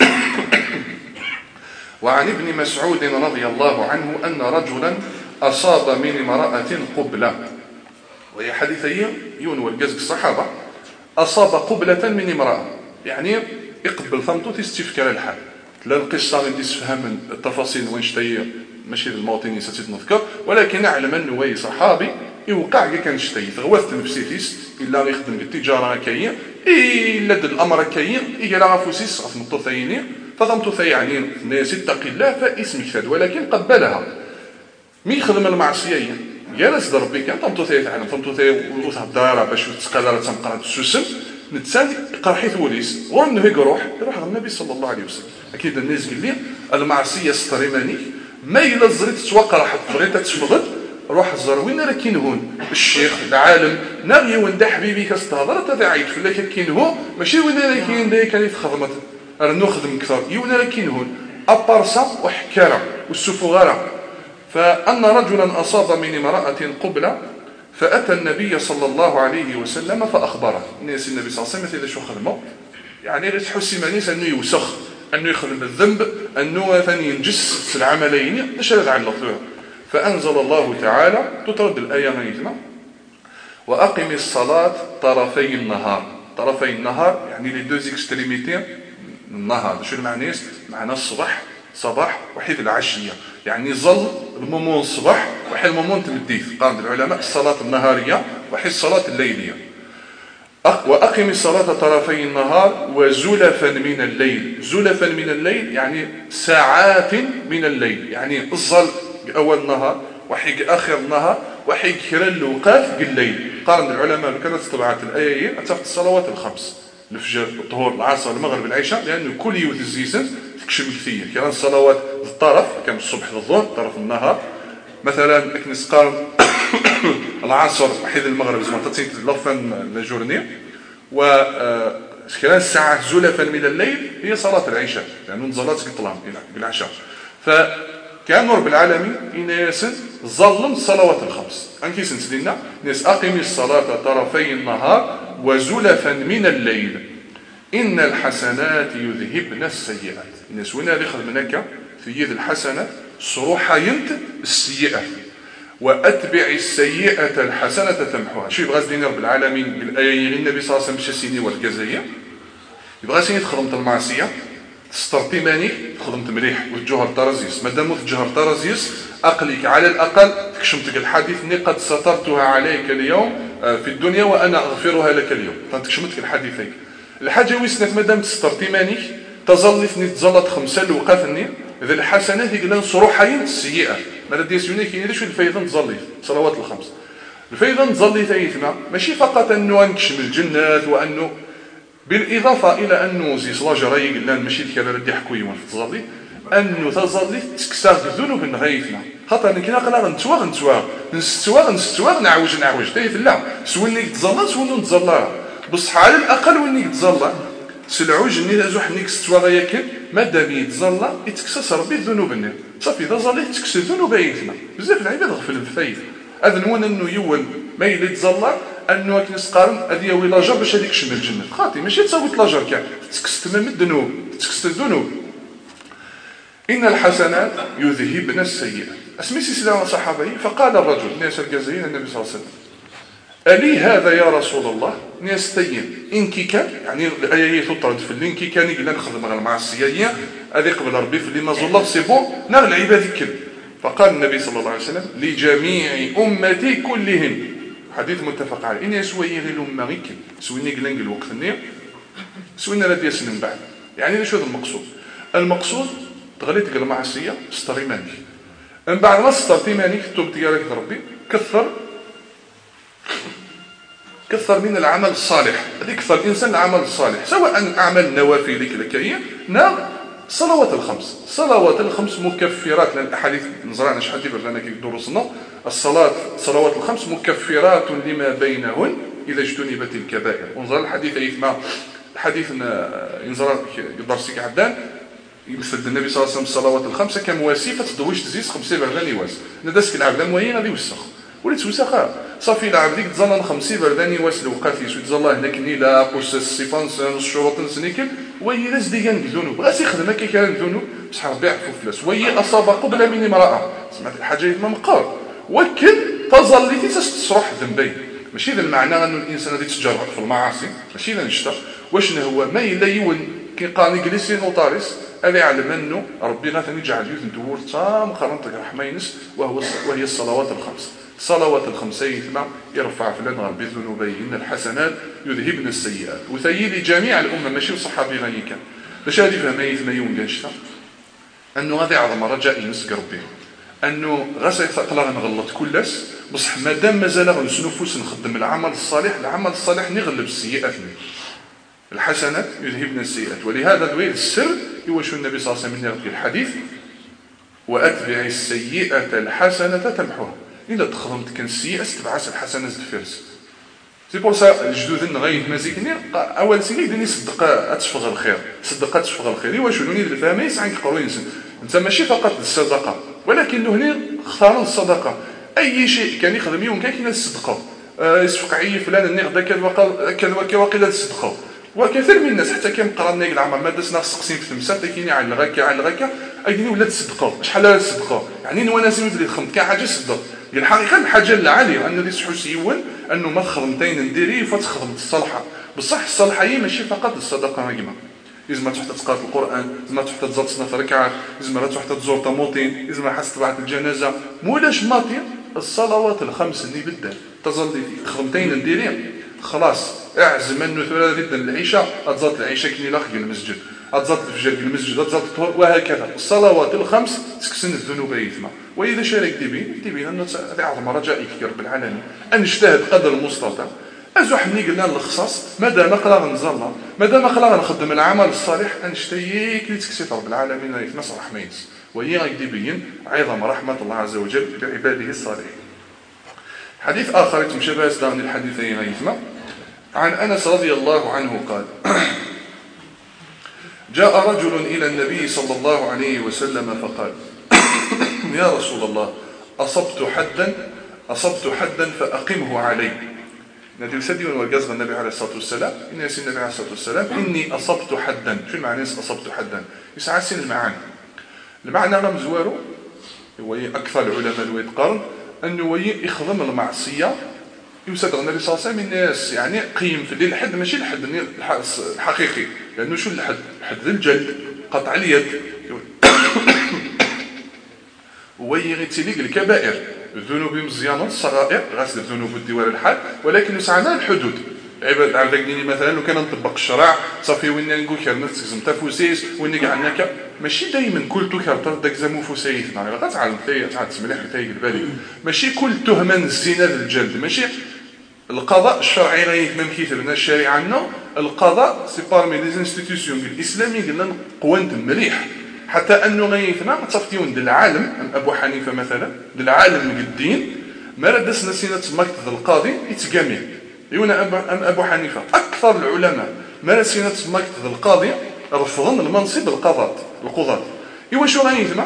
وعن ابن مسعود رضي الله عنه أن رجلا أصاب من امرأة قبلة وهي حديثية يون والجزء الصحابة أصاب قبلة من امرأة يعني يقبل ثمتو تستفكر الحال لا القصة اللي تفهم من التفاصيل وين شتي ماشي المواطنين ستنذكر ولكن أعلم أنه وي صحابي يوقع كان شتي تغوثت نفسيتيس إلا يخدم بالتجارة كاين إلا الأمر كاين إلا غافوسيس في الطفيني فضمت يعني ناس اتق الله فاسم كذا ولكن قبلها مي يخدم المعصيه جالس ربي كان طمطو ثي تعلم طمطو ثي وتهضر باش تقدر تنقرا السوسم نتسالي قرحيت وليس وانه يروح النبي صلى الله عليه وسلم اكيد الناس قال لي المعصيه ستريماني ما الا زريت توقع حط بغيت تفغد روح الزر وين راه كينهون الشيخ العالم ناغي وند حبيبي كاستهضر تدعيت فلاك كينهو ماشي وين راه كاين دايك اللي تخدمت نخدم كثر يونا لكن هون أبارسا وحكارة والسفغارة فأن رجلا أصاب من امرأة قبلة فأتى النبي صلى الله عليه وسلم فأخبره الناس النبي صلى الله عليه وسلم شو خدمه يعني غير تحسي مانيس أنه يوسخ أنه يخدم الذنب أنه ثاني ينجس في العملين ايش هذا على الله فأنزل الله تعالى تطرد الآية هنا وأقم الصلاة طرفي النهار يعني لي دوز اكستريميتي النهار شو المعنى معنى الصباح صباح وحيد العشيه يعني ظل المومون الصباح وحيد المومون تمديث قال العلماء الصلاه النهاريه وحيد الصلاه الليليه واقم الصلاه طرفي النهار وزلفا من الليل يعني ساعات من الليل يعني الظل اول النهار وحيد اخر النهار وحيد كرا الوقات الليل قال العلماء كانت طبعت الايه اتفق الصلوات الخمس الفجر الظهر العصر المغرب العشاء لانه كل يوم الزيسن تكشم كثير كان الصلوات الطرف كان الصبح الظهر طرف النهار مثلا نسقال العصر حيد المغرب زعما تاتين لافان لا جورني وكان ساعات زلفا من الليل هي صلاة العشاء لأنه نزلت قطلام بالعشاء. فكان رب العالمين إناس ظلم الصلوات الخمس أنكي سنسلنا ناس أقم الصلاة طرفي النهار وزلفا من الليل إن الحسنات يذهبن السيئات. الناس وين هذه خدمناك في يد الحسنات صروحا ينت السيئة وأتبع السيئة الحسنة تمحوها. شو يبغى زدين رب العالمين بالآية النبي صلى الله عليه وسلم شسيني والجزائية يبغى سيني تخدمت المعصية تسترطي مانيك تخدمت مليح وتجوهر طرزيس مادام تجوهر طرزيس أقلك على الأقل تكشمتك الحديث إني قد سترتها عليك اليوم في الدنيا وأنا أغفرها لك اليوم. تكشمتك الحديثين الحاجة ويسنت مادام تسترطي مانيك تظلفني تزلط خمسة لوقاتني إذا الحسنات يقولون صروحين السيئة ما لديس يونيك يعني شو الفايدة تظلف صلوات الخمس الفايدة تظلف أيثما ماشي فقط أنه أنكشم الجنات وأنه بالإضافة إلى أنه زي صلاة رايق لان ماشي كذا ردي حكوي وانت تظلي أنه تظلي تكسر الذنوب نغيثنا خاطر كنا قلنا نستواغ نعوج تايف لا سويني تظلى سوينو نتظلى بصح على الأقل ويني تظلى سلعوج اني ازوح نيك ستواغا ياكل مادام يتظلى يتكسس ربي الذنوب صافي اذا ظليت تكسر الذنوب ايثنا بزاف العباد غفل الفايد هذا نون انه يول ما يلي تظلى انه كنسقارن هذه يوي لاجر باش هذيك شمل الجنه خاطي ماشي تساوي لاجر كاع تكس تمام الذنوب تكس الذنوب. ان الحسنات يذهبن السيئات اسمي سيدنا صحابي فقال الرجل ناس الجزائر النبي صلى الله عليه وسلم ألي هذا يا رسول الله نستين إنكي كان يعني الآية تطرد في الإنكي كان يقول نخدم مع المعصية هذه قبل ربي في اللي ما الله سيبو نغ العباد كل. فقال النبي صلى الله عليه وسلم لجميع أمتي كلهم حديث متفق عليه إني سوي غير الأمة غير كل سويني قلنق الوقت النير سوينا لا ديسن من بعد يعني شو هذا المقصود تغليت قال المعصية ستري مانك من بعد ما سترتي مانك توب ديالك ربي كثر من العمل الصالح يكثر الإنسان العمل الصالح سواء أعمال النوافل لكية صلوات الخمس مكفرات لأن الأحاديث نزرعنا شحال ديال لنا كي دروسنا صلوات الخمس مكفرات لما بينهن إذا اجتنبت الكبائر ونزرع الحديث أيثما الحديث ينزرع درسك عدان يمثل النبي صلى الله عليه وسلم الصلوات الخمسة كمواسيفة تدويش تزيز 5 بردان يواز ندسك العبدان موين غادي يوسخ وليت وسخا صافي العبد ديك تظل 5 بردان يواس الوقات يسوي تظل هناك نيلا قص الصفانس الشروط نسنيكل وي راس ديال الذنوب راس يخدم كي كان الذنوب بصح ربي يعفو فلاس وي اصاب قبل من امراه سمعت الحاجه ما مقار ولكن تظل تصرح ذنبين ماشي ذا المعنى انه الانسان غادي يتجرأ في المعاصي ماشي ذا نشتا واشنا هو ما الا يون كي قاني جليسين وطارس هذا يعلم انه ربي غادي يجعل يوث ندور تام قرنتك رحمينس وهي الصلوات الخمس صلوات الخمسين ثم يرفع فلان ربي ذنوبين الحسنات يذهبن السيئات وثيلي جميع الأمة ماشي صحابي غني كان باش هذه فهمي ثم يوم قنشتا أنه هذا عظم رجائي نسق ربي أنه غسل ثقلا نغلط كلس بصح مادام مازال غنسنفوس نخدم العمل الصالح نغلب السيئات الحسنات يذهبن السيئات ولهذا دويل السر يوشو النبي صلى الله عليه وسلم في الحديث وأتبع السيئة الحسنة تمحوها إلا تخدمت كان السيئة تبعث الحسنة الفرس سي بور سا الجدود غاية مازيكني أول سيني دني صدق تشفغ الخير واش نوني الفهمي يسعى قروين انت ماشي فقط الصدقة ولكن هنا اختار الصدقة أي شيء كان يخدم يوم كان الصدقة يسفق عي فلان اني غدا كذا وقيل الصدقة وكثير من الناس حتى كان قرانا العمل ما دسنا سقسين في تمثال لكن على الغاكا ايديني ولا تصدقوا شحال الصدقه يعني نوانا اللي خدمت كاع حاجه صدق الحقيقه الحاجه اللي عاليه انه دي صحو سيون انه ما خدمتين نديري فتخدم الصالحه بصح الصالحه هي ماشي فقط الصدقه نجمه لازم تروح تقرا القران لازم تروح تزاد صنف ركعات لازم تروح تزور طموطين لازم حس تبعت الجنازه مولاش ماطين الصلوات الخمس اللي بدات تظل خدمتين نديري خلاص اعزم انه ثلاثه جدا العشاء اتزاد العشاء كني لاخ المسجد اتزاد الفجر المسجد اتزاد الطهور وهكذا الصلوات الخمس تكسن الذنوب ايثما واذا شارك ديبين انه هذا اعظم رجائك يا رب العالمين ان اجتهد قدر المستطاع ازوح مني قلنا الخصاص مادام قلا نزلنا مادام قلا نخدم العمل الصالح انشتيك لتكسف رب العالمين ايثما صراحه ميز وهي غيديبين عظم رحمه الله عز وجل بعباده الصالحين. حديث اخر يتمشى باس داغني الحديثين ايثما عن أنس رضي الله عنه قال جاء رجل إلى النبي صلى الله عليه وسلم فقال يا رسول الله أصبت حدا فأقمه علي. نادي يسدي ونوجز النبي عليه الصلاة والسلام إن يسين النبي عليه الصلاة والسلام إني أصبت حدا. شو المعنى أصبت حدا؟ يسعى سين المعاني. المعنى رمزوارو هو أكثر العلماء اللي يتقارن أنه هو يخدم المعصية يوسد النبي صلى الله عليه وسلم الناس يعني قيم في الليل الحد ماشي الحد الحقيقي لأنه شو الحد؟ حد الجلد قطع اليد هو يغتلق الكبائر الذنوب مزيانة الصغائر غسل الذنوب والدوار الحال ولكن يسعنا الحدود عباد عاودني مثلا لو كان نطبق الشرع صافي وين نقول كان نتزم تفوسيس وين كاع ماشي دائما كل كارتر داك زمو فوسيتنا غتعلم تسمح حتى بالي ماشي كل تهمه الزنا للجلد ماشي القضاء الشرعي غير كيثبنا الشريعه عندنا القضاء سي بارمي لي انستيتيوشن الاسلامي قلنا قوانت مليح حتى انه غيثنا تصفتيون العالم ابو حنيفه مثلا العالم من الدين ما ردسنا سينه مكتب القاضي يتقامي يونا ابو حنيفه اكثر العلماء ما سينه مكتب القاضي رفضن المنصب القضاة ايوا شو غيثنا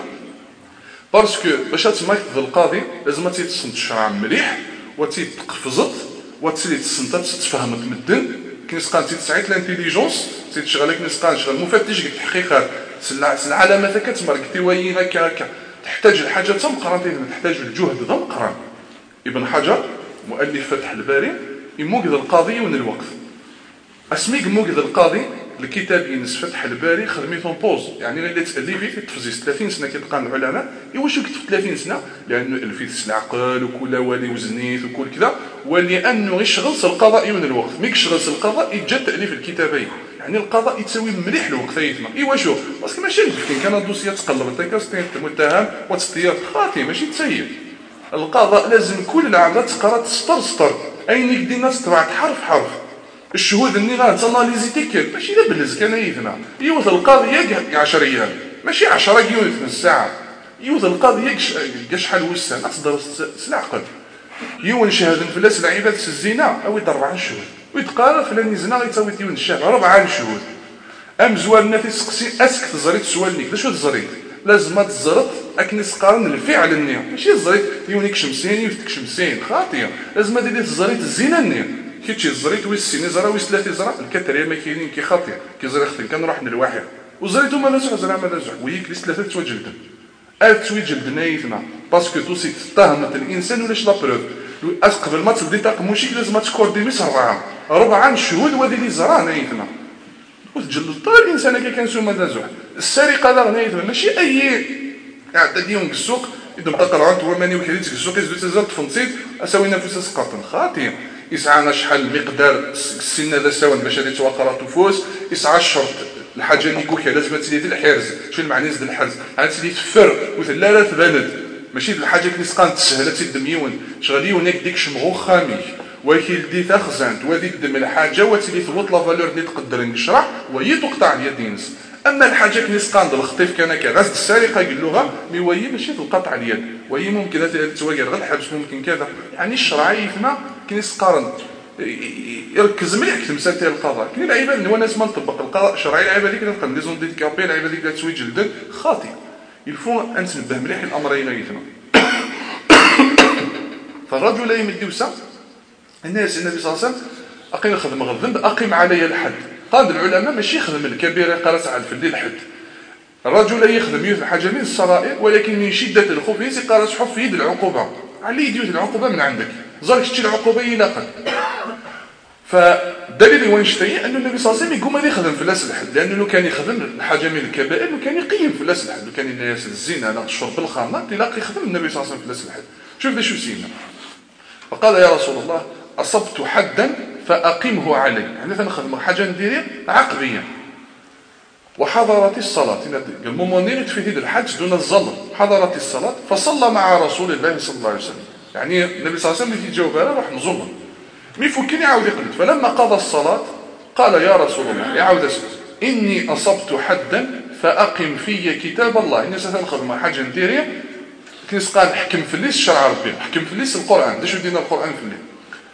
باسكو باش تمكتب القاضي لازم تيتصنت الشرع مليح وتيتقفزت وتسليت تفهمت من الدين كنسقان تسعيت الانتيليجونس تشغلك نسقان شغل مفتش قلت التحقيقات العلامات كتمرك وي هكا تحتاج الحاجه تمقران تحتاج الجهد مقران. ابن حجر مؤلف فتح الباري يموجد القاضي من الوقت اسميك موجد القاضي الكتاب ينس فتح الباري خدميتهم بوز يعني اللي تاليفي في التفزيز 30 سنه كيبقى العلماء واش كتب 30 سنه لانه الفيت العقل وكل والي وزنيت وكل كذا ولانه يشغل القضاء من الوقت ميك يشغل القضاء يجا تاليف الكتابين يعني القضاء يتساوي مليح الوقت يتما ايوا شوف باسكو ماشي كان الدوسيه تقلب انت كاستين متهم وتستير خاطي ماشي تسيب القضاء لازم كل العامله تقرا تسطر اين يدي الناس تبعت حرف الشهود اللي غاتاناليزي تيكل ماشي لا بلز كان يثنا يوث القاضي يا 10 ايام ماشي 10 يونت من الساعه يوث القاضي يا شحال وسان تصدر العقل يون شهاد فلاس العباد الزنا او يضرب عن الشهود ويتقال فلان زنا غيتساوي يون الشهر 4 شهود ام زوالنا تيسقسي اسك تزريت سوالنيك شنو تزريت لازم تزرط اكني سقارن الفعل النيه ماشي تزريت يونيك شمسين يفتك شمسين خاطيه لازم دير تزريت الزنا النيه كيتشي الزريت ويسيني زرا ويسلاتي زرا الكتريه ما كاينين كي خاطيه كي زري اختي كنروح للواحد وزريتو ما لازم زرا ما لازم ويك لي ثلاثه توجلد توجلد نايتنا باسكو توسي تهمت الانسان ولا لا بروف قبل ما تبدي تاقموشيك لازم تكورديني 4 شهود ودي لي زرا نايتنا وتجلد طال الانسان كي كنسوم هذا زوج السرقه لا نايتنا ماشي اي عاد ديون السوق اذا بقى العنت هو ماني وكريت السوق يزيد تزاد تفنصيت اسوي نفس سقطن خاطيه يسعى شحال مقدار السن هذا سواء باش هذه توقرات وفوس يسعى الشرط الحاجه اللي يقولك لازم تسدي الحرز شنو المعنى ديال الحرز عاد تسدي تفر وثلاث بلد ماشي الحاجه اللي سقان تسهله تدميون شغليون ديك شمغو خامي وكيل دي تخزنت ودي دم الحاجه وتسدي ثبوت لا فالور اللي تقدر نشرح وهي تقطع اليدينس اما الحاجه اللي سقان الخطيف كان كغاز السرقه قال لها مي وهي ماشي تقطع اليد وهي ممكن تواجر غير الحبس ممكن كذا يعني الشرعي فيما كنيس قارن يركز مليح في مساله القضاء كاين العباد اللي هو ناس ما نطبق القضاء الشرعي العباد اللي كنلقى لي زون ديكابي العباد اللي تسوي جلد خاطئ يلفو ان تنبه مليح الامرين يثما فالرجل لا يمد يوسع الناس النبي صلى الله عليه وسلم اقيم الخدم الذنب اقيم علي الحد قال العلماء ماشي يخدم الكبيره قالت على في الحد الرجل يخدم يوث حاجه من الصرائر ولكن من شده الخوف قالت حف في يد العقوبه علي يديوث العقوبه من عندك زارك شتي العقوبه يلاقل فالدليل وين شتي انه النبي صلى الله عليه وسلم يقوم ما يخدم في الناس الحد لانه لو كان يخدم الحاجه من الكبائر لو كان يقيم في الناس الحد لو كان الناس الزنا لا الشرب الخمر تلاقي يخدم النبي صلى الله عليه وسلم في الناس الحد شوف شو سينا فقال يا رسول الله اصبت حدا فاقمه علي يعني نخدم حاجه ندير عقبيه وحضرت الصلاة الممنير في هذا الحج دون الظلم حضرت الصلاة فصلى مع رسول الله صلى الله عليه وسلم يعني النبي صلى الله عليه وسلم يجاوب على راح نظلم مي فكني يعاود يقلد فلما قضى الصلاة قال يا رسول الله يعاود إني أصبت حدا فأقم في كتاب الله إني ستنخذ مع حاجة نديريه كنس قال حكم في الليس شرع ربي حكم في الليس القرآن ده شو دينا القرآن في الليل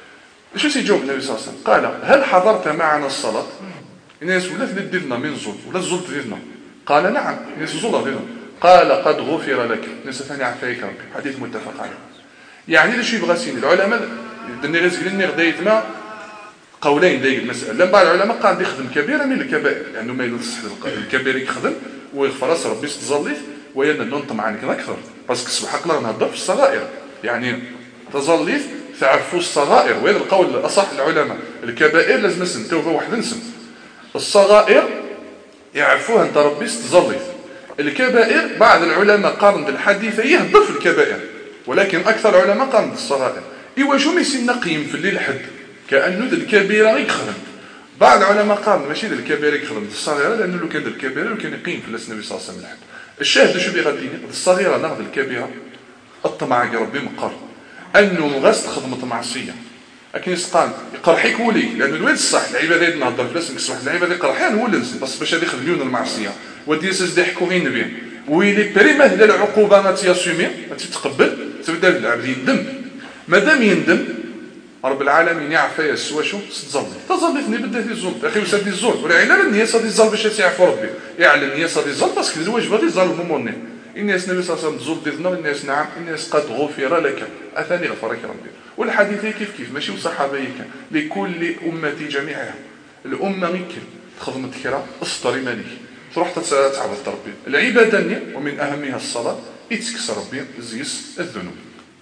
شو سيجاوب النبي صلى الله عليه وسلم؟ قال هل حضرت معنا الصلاة؟ الناس ولات ديرنا من زول ولا الزول ديرنا؟ قال نعم الناس زول ديرنا. قال قد غفر لك. الناس ثاني عفايك ربي. حديث متفق عليه. يعني الا شي بغا سين العلماء دني غازكلين غدايت ما قولين دايق المسألة. لما بعض العلماء قال يخدم كبيرة من الكبائر لأنه يعني ما يلصح الكبير يخدم ويغفر راس ربي تظليت ويانا ننطم عنك أكثر باسكو سبحان الله نهضر في الصغائر يعني تظليت تعرفوا الصغائر. وهذا القول الأصح العلماء الكبائر لازم نسن توبة واحد نسن الصغائر يعرفوها أنت ربي تظليت. الكبائر بعض العلماء قارن بالحديث يهضر في الكبائر ولكن أكثر العلماء قارن بالصغائر. إيوا شو ميسين نقيم في الليل حد كأنه ذا الكبيرة يخدم. بعض العلماء قال ماشي ذا الكبيرة يخدم الصغيرة لأنه لو كان ذا الكبيرة كان يقيم في النبي صلى الله عليه وسلم الحد. الشاهد شو بيغدي الصغيرة ناخذ الكبيرة الطمع يا ربي مقر أنه غاس تخدم معصية لكن يسقال يقرحيك ولي لأنه الوالد الصح العبادة يدنا هضر في لازم نسمح العبادة يقرحيان هو اللي بس باش هذا يخدمون المعصية ودي ساز يحكوا غير نبي ويلي بريمه للعقوبة ما تياسومي ما تتقبل تبدا العبد يندم مادام يندم رب العالمين يعفى يسوى شو تظلتني بدات الظلم اخي وسادي الظلم ولا علم النيه صادي الظلم باش يعفو ربي يعلم النيه صادي الظلم باسكو الواجب غادي يظلم موني الناس النبي صلى الله عليه وسلم ظلم ديالنا الناس نعم الناس قد غفر لك اثاني غفرك ربي. والحديث كيف ماشي وصحابه لكل امتي جميعها الامه يمكن تخدم تكرا اسطر مالك تروح تعبد ربي العباده ومن اهمها الصلاه يتكسر ربي زيس الذنوب.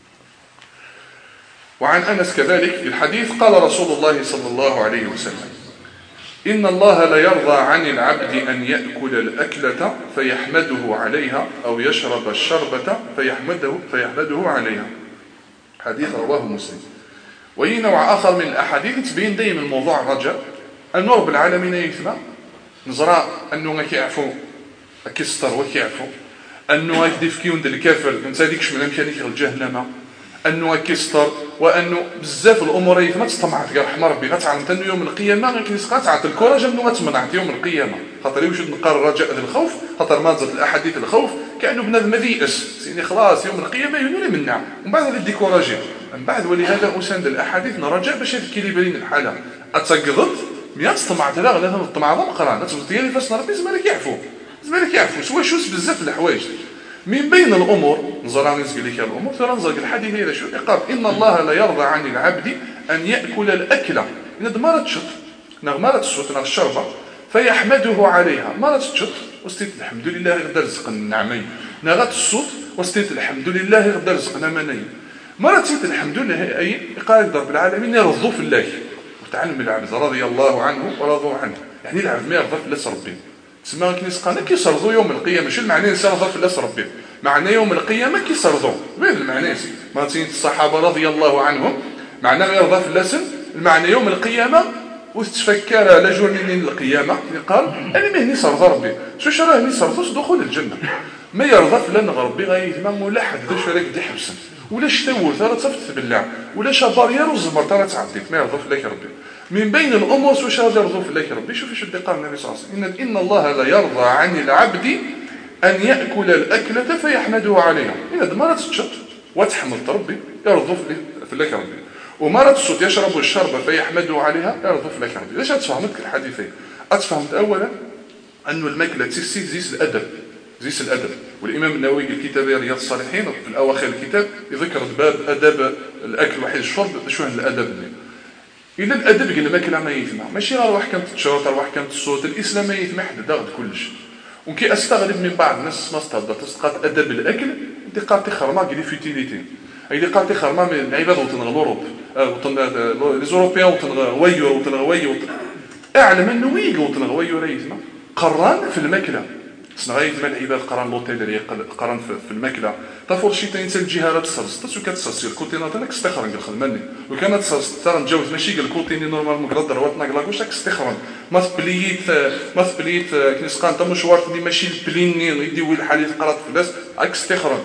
وعن أنس كذلك في الحديث قال رسول الله صلى الله عليه وسلم إن الله لا يرضى عن العبد أن يأكل الأكلة فيحمده عليها أو يشرب الشربة فيحمده عليها. حديث رواه مسلم. وهي نوع آخر من الأحاديث تبين دائما موضوع الرجاء أن رب العالمين يثنى نزرع أنه كيعفو كيستر وكيعفو أنه يكدف كيون الكافر من صديقش من أمكانك الجهنم أنه كيستر وأنه بزاف الأمور ما تطمع في رحمة ربي غتعلم أنه يوم القيامة غير كيسقى تعطي الكوراج أنه غتمنعت يوم القيامة خاطر يوجد نقار الرجاء ذي الخوف خاطر ما زاد الأحاديث الخوف كأنه بنادم ييأس سيني خلاص يوم القيامة يولي منع ومن بعد غادي ديكوراجي من بعد ولهذا أساند الأحاديث رجاء باش هذيك اللي بالين الحالة أتسقطت ميا تطمعت لا غير الطمع ذا مقران تبغي فاش ربي زمالك يعفو سوا شوس بزاف الحوايج من بين الأمور نزرع نزق لك الأمور ترى نزق الحديث هذا شو يقال إن الله لا يرضى عن العبد أن يأكل الأكلة إن دمارة شط نغمارة الصوت نغ الشربة فيحمده عليها مرة تشط وستيت الحمد لله غدا رزقنا النعمين نغات الصوت وستيت الحمد لله غدا رزقنا منين مرة تيت الحمد لله أي قال رب العالمين يرضوا في الله وتعلم العبد رضي الله عنه ورضوا عنه يعني العبد ما يرضى في الله ربي تسمى كنسقانا كيصرضوا يوم القيامة شو المعنى يرضى في الله ربي معنى يوم القيامة كيصرضوا وين المعنى ما تيت الصحابة رضي الله عنهم معنى يرضى في الله المعنى يوم القيامة وتفكر على جرنين القيامة قال أنا مهني صرض ربي شو شراه هني صرضوش دخول الجنة ما يرضى فلان ربي غيثمام ولا حد ذو شراك دي حبسا ولا شتاور ترى تفت بالله ولا شبارير وزمر ترى تعديت ما يرضى فلك ربي من بين الأمور شو شراه يرضى فلك ربي شوف ايش قال النبي صلى الله عليه وسلم إن الله لا يرضى عن العبد أن يأكل الأكلة فيحمده عليها إن دمرت تشط وتحمد ربي يرضى فلك ربي ومرة الصوت يشرب الشربة فيحمده عليها يرضى فلك ربي ليش أتفهمت الحديثين أتفهمت أولا أن الماكلة تسي زيس الأدب والإمام النووي الكتاب رياض الصالحين في الأواخر الكتاب يذكر باب أدب الأكل وحيد الشرب شو هن الأدب إذا الأدب قال الماكلة ما يثمع ماشي غير واحد كانت تشرط واحد كانت الصوت الإسلام ما يثمع حد داغد كلش وكي أستغرب من بعض الناس ما استهدر تسقط أدب الأكل أنت قاعد تخرما قال فيتيليتي أي قاعد تخرما من العباد وطن الأوروب وطن الأوروبيين وطن غويور وطن غويور أعلم أنه ويجي وطن غويور يثمع قران في الماكلة سنغاية ما العباد قران لوتيلري قران في الماكلة تفور شي تاين تال الجهة تسرسطت وكتسرسي الكوتينات انا كستخرن قال خدمني وكانت تسرسط ترى نتجاوز ماشي قال الكوتيني نورمال مقدر رواتنا كلاكوش كستخرن ما تبليت كنسقان تا مشوار اللي ماشي البليني يديوي الحديث قرات في الناس كستخرن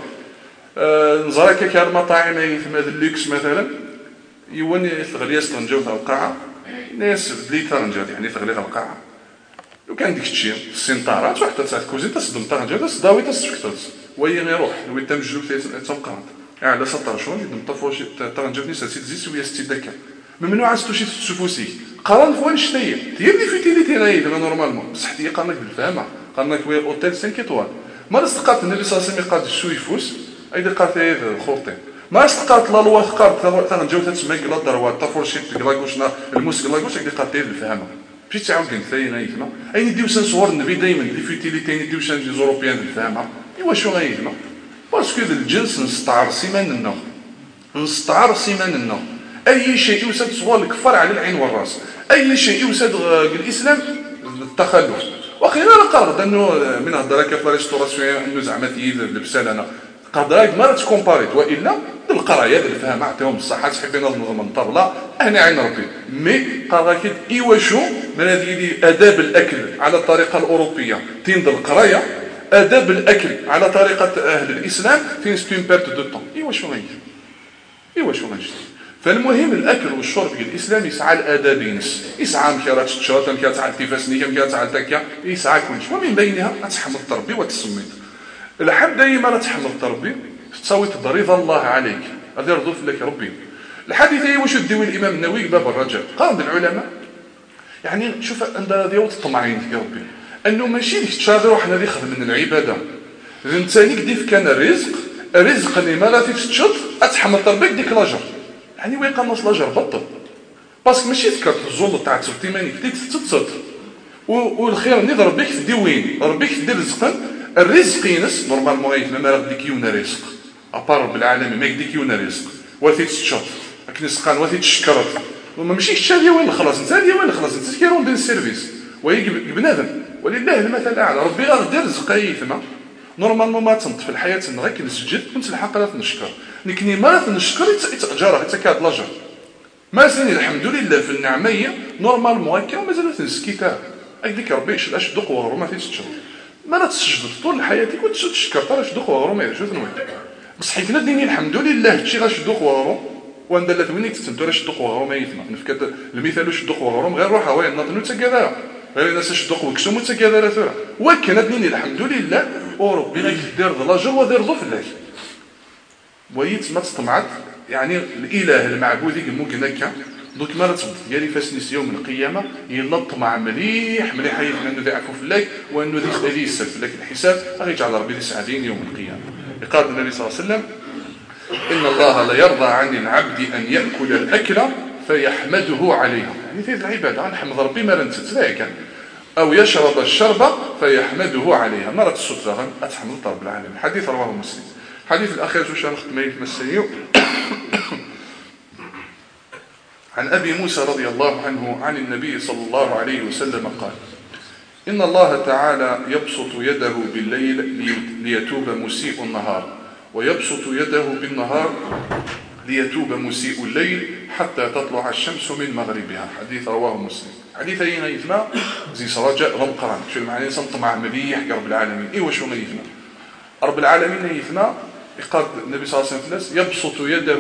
نزراك كار مطاعم يثم هذا اللوكس مثلا يوني ثغلي استنجاو تاع القاعه ناس بليت رنجات يعني ثغلي القاعه لو كان ديك الشيء السنطارات واحد تاع الكوزين تصدم طنجه تسداوي تسفكتات وهي يروح لو تم جلوك تنقرض على 16 شهور نطفوا شي طنجه نيس تزيد ويا 60 دكه ممنوع تشوفي تشوفوسي قران فوان شتيه هي اللي فيتيليتي راهي دابا نورمالمون بصح هي قالنا بالفهمه قالنا كوي اوتيل 5 ايطوال ما استقات النبي صلى الله عليه وسلم قال شو يفوس ايدي قالت خورتي ما استقات لا لوا قالت تنجاو تسمى كلا دروات تفرشي كلاكوشنا الموس كلاكوش اللي قالت بالفهمه مشيت تعاود قلت ثاني يفهم اي نديو سان صور النبي دائما لي فيتيليتي نديو سان لي زوروبيان بالفهمه ايوا شو غيفهم باسكو الجنس نستعر سيمان النوم نستعر سيمان النوم اي شيء يوسد صور الكفار على العين والراس اي شيء يوسد الاسلام التخلف واخيرا نقرر انه من هضرك في ريستوراسيون انه زعما تيد لبسان انا قدرك ما تكومباريت والا القرايه الفهم عطيهم الصحه تحبين نظم الطبله انا عين ربي مي قراكيد ايوا شو من هذه اداب الاكل على الطريقه الاوروبيه تيند القرايه اداب الاكل على طريقه اهل الاسلام فين سكين بيرت دو طون ايوا شو غيجي فالمهم الاكل والشرب في الاسلام يسعى الاداب ينس يسعى مكيرات تشوت مكيرات على التفاسنيه مكيرات على تكا يسعى كلش ومن بينها تحمل التربيه وتسميت الحد دائما تحمل التربيه تساوي رضا الله عليك هذا يرضى لك ربي الحديث هي واش يديو الامام النووي باب الرجاء قال العلماء يعني شوف عند ديال الطمعين في ربي انه ماشي ديك تشاذر وحنا اللي خدم من العباده ثاني كيف كان الرزق اللي ما لا تشط اتحمل التربيه ديك لاجر يعني وين قنص لاجر بطل باسكو ماشي ذكرت الزول تاع تسوتيماني كنت تتصد والخير اللي ربك تدي وين ربك تدي رزقا الرزق ينس نورمالمون غيتما ما غاديك يونا رزق ابار رب العالمين ما يديك يونا رزق وثي تشط لكن سقان وثي تشكرت وما ماشي الشاديه وين الخلاص انت هذه وين الخلاص انت كيرون دير السيرفيس وهي بنادم ولله المثل الاعلى ربي غادي رزق يثما نورمالمون ما تنط في الحياه غير كنسجد كنت الحق لا نشكر لكن ما نشكر يتاجر يتكاد لاجر ما زين الحمد لله في النعميه نورمالمون هكا مازال تنسكيتا هكذاك ربي يشلاش دوق وغرو ما تيتشكر ما لا تسجد طول حياتك وتشكر ترى شدوق وغرو ما شو ثنوي بصح حيت ديني الحمد لله هادشي غا شدوق وغرو وان دلت وينك تنتو راه شدوق وغرو ما يثما نفكت المثال شدوق وغرو غير روحها وين نطنو تكذا غير الناس شدوق وكسوم تكذا ثرا وكان ديني الحمد لله وربي غيدير لاجر ودير ضف لك ويت ما تطمعت يعني الاله المعبود يمكن هكا دوك ما تبط ديالي فاس يوم القيامه ينطمع مليح يحيد انه يعفو في الله وانه ذي يسلف لك الحساب غيجعل ربي سعدين يوم القيامه قال النبي صلى الله عليه وسلم ان الله لا يرضى عن العبد ان ياكل الاكل فيحمده عليها يعني في العباده نحمد ربي ما ننسى ذاك او يشرب الشرب فيحمده عليها مرة السلطه اتحمد رب العالمين حديث رواه مسلم حديث الاخير جو شان ختمه يتمسيو عن أبي موسى رضي الله عنه عن النبي صلى الله عليه وسلم قال إن الله تعالى يبسط يده بالليل ليتوب مسيء النهار ويبسط يده بالنهار ليتوب مسيء الليل حتى تطلع الشمس من مغربها حديث رواه مسلم حديث أين يثنى زي سراجة غمقران شو المعنى سنطمع مليح رب العالمين إيوه شو ما يثنى رب العالمين يثنى يقال النبي صلى الله عليه وسلم يبسط يده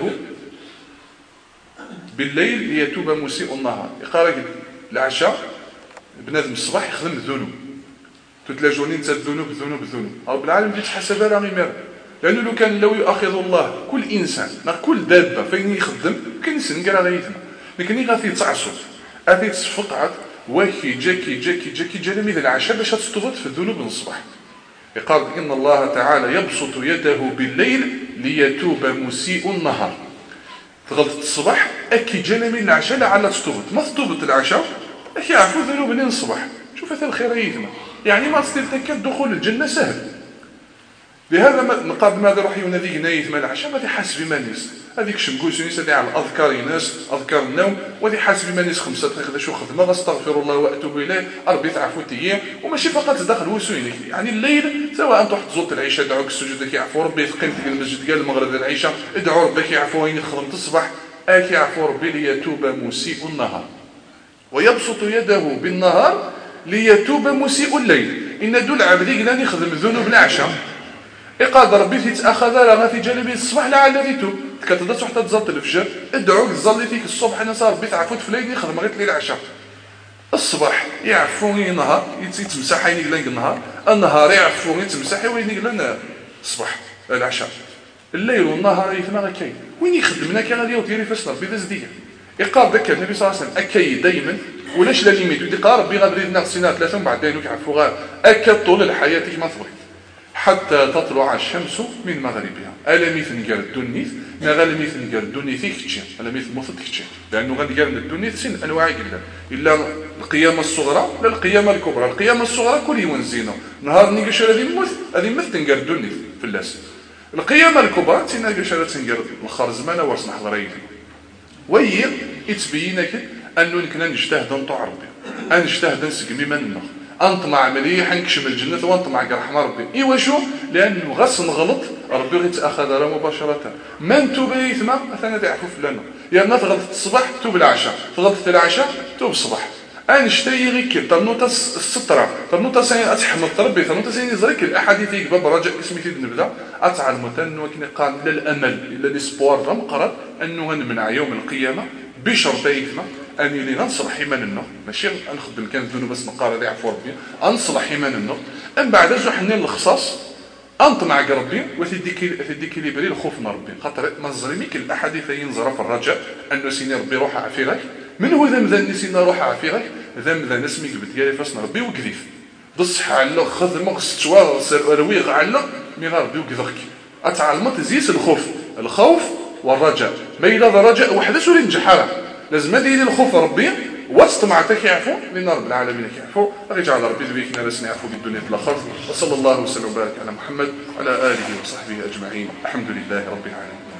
بالليل ليتوب مسيء النهار يقرا العشاء بنادم الصباح يخدم الذنوب تتلاجوني انت الذنوب رب العالمين يتحاسب على غير لانه لو كان لو يؤاخذ الله كل انسان كل دابه فين يخدم كان يسنقر على يثم لكن غادي يتعصب غادي تصفق عاد واكي جاكي جا مثل العشاء باش تستوفط في الذنوب من الصباح يقال ان الله تعالى يبسط يده بالليل ليتوب مسيء النهار تغلط الصباح اكي جانا من العشاء لعل تستوبط ما تستوبط العشاء اكي عفو ذنوب من الصباح شوف هذا الخير يثمر يعني ما تصير تكاد دخول الجنه سهل لهذا نقاد ماذا روح ينادي نايث مال العشاء ما تحاسب مانيس هذيك شمكوس ينس هذه على الاذكار يناس اذكار النوم وهذه حاسب مانيس 5 دقائق شو خدمه استغفر الله واتوب اليه ربي تعفو تيام وماشي فقط داخل وسوينك يعني الليل سواء تروح تزوط العشاء دعوك السجود كيعفو ربي قيمتك المسجد قال المغرب العشاء ادعوا ربك يعفو وين خدمت الصباح اكي يعفو ربي ليتوب مسيء النهار ويبسط يده بالنهار ليتوب مسيء الليل ان دول عبدي قال يخدم الذنوب العشاء يقاد ربي تتاخذ راه في جانبي الصباح لعل يتوب كتقدر تروح تزلط الفجر ادعوك تزلي فيك الصبح انا صار ربي تعفوت في الليل يخدم غير ليل العشاء الصباح يعفو نهار يتمسح عيني قال النهار النهار يعفو يتمسح وين قال الصباح العشاء الليل والنهار يثنى كاين وين يخدمنا كي غادي يدير فاس ربي داز ديك يقار ذاك النبي صلى الله عليه وسلم أكاي دائما ولاش لا ليميت ودي قال ربي غادي لنا سنه ثلاثه ومن بعد داينوك عفوا غير اكا طول حياتك ما تبغي حتى تطلع الشمس من مغربها الا مثل قال الدنيث ما غال مثل قال الدنيث كتشي الا مثل مفض كتشي لانه غادي قال الدنيث سن انواع قله الا القيامه الصغرى لا القيامه الكبرى القيامه الصغرى كل يوم زينه نهار نيجي شرا دي موت هذه مثل قال الدنيث في اللاس القيامه الكبرى تينا شرا تنقال الاخر زمان واش نحضر وهي يتبينك انه كنا نجتهد نطوع ربي نجتهد نسقمي منه انطمع مليح نكشم الجنه وانطمع رحمه ربي ايوا شو لانه غص نغلط ربي غيتاخذ راه مباشره من توب يثما مثلا يعفو فلان يا الناس غلطت الصباح توب العشاء غلطت العشاء توب الصباح انشتي غير كي تنوت الستره تنوت سين اتحمل ربي تنوت سين يزرك الاحاديث يقبل رجاء اسمي نبدا اتعلم تنو كني قال لا الامل الا ليسبوار فمقرر انه غنمنع يوم القيامه بشرطين اني لي نصلح ايمان النور ماشي نخدم كان ذنوب بس نقرا ذي عفو ربي انصلح ايمان النور ان بعد زو حنين الخصاص انطمع ربي وتديك لي بري الخوف من ربي خاطر ما ظلميك الاحاديث ينظر في الرجاء انه سيني ربي روح عافيرك من هو ذم ذا سينا روح عافيرك ذم ذا نسمي بديالي فاس ربي وكذيف بصح على خذ مغس تشوار رويغ على مي ربي وكذرك اتعلمت زيس الخوف والرجاء ما الى الرجاء وحده اللي نجحها لازم ديري الخوف ربي واستمعتك يعفو لان رب العالمين يعفو يجعل ربي ذبيكنا لسنا يعفو بالدنيا في الاخره وصلى الله وسلم وبارك على محمد وعلى اله وصحبه اجمعين الحمد لله رب العالمين.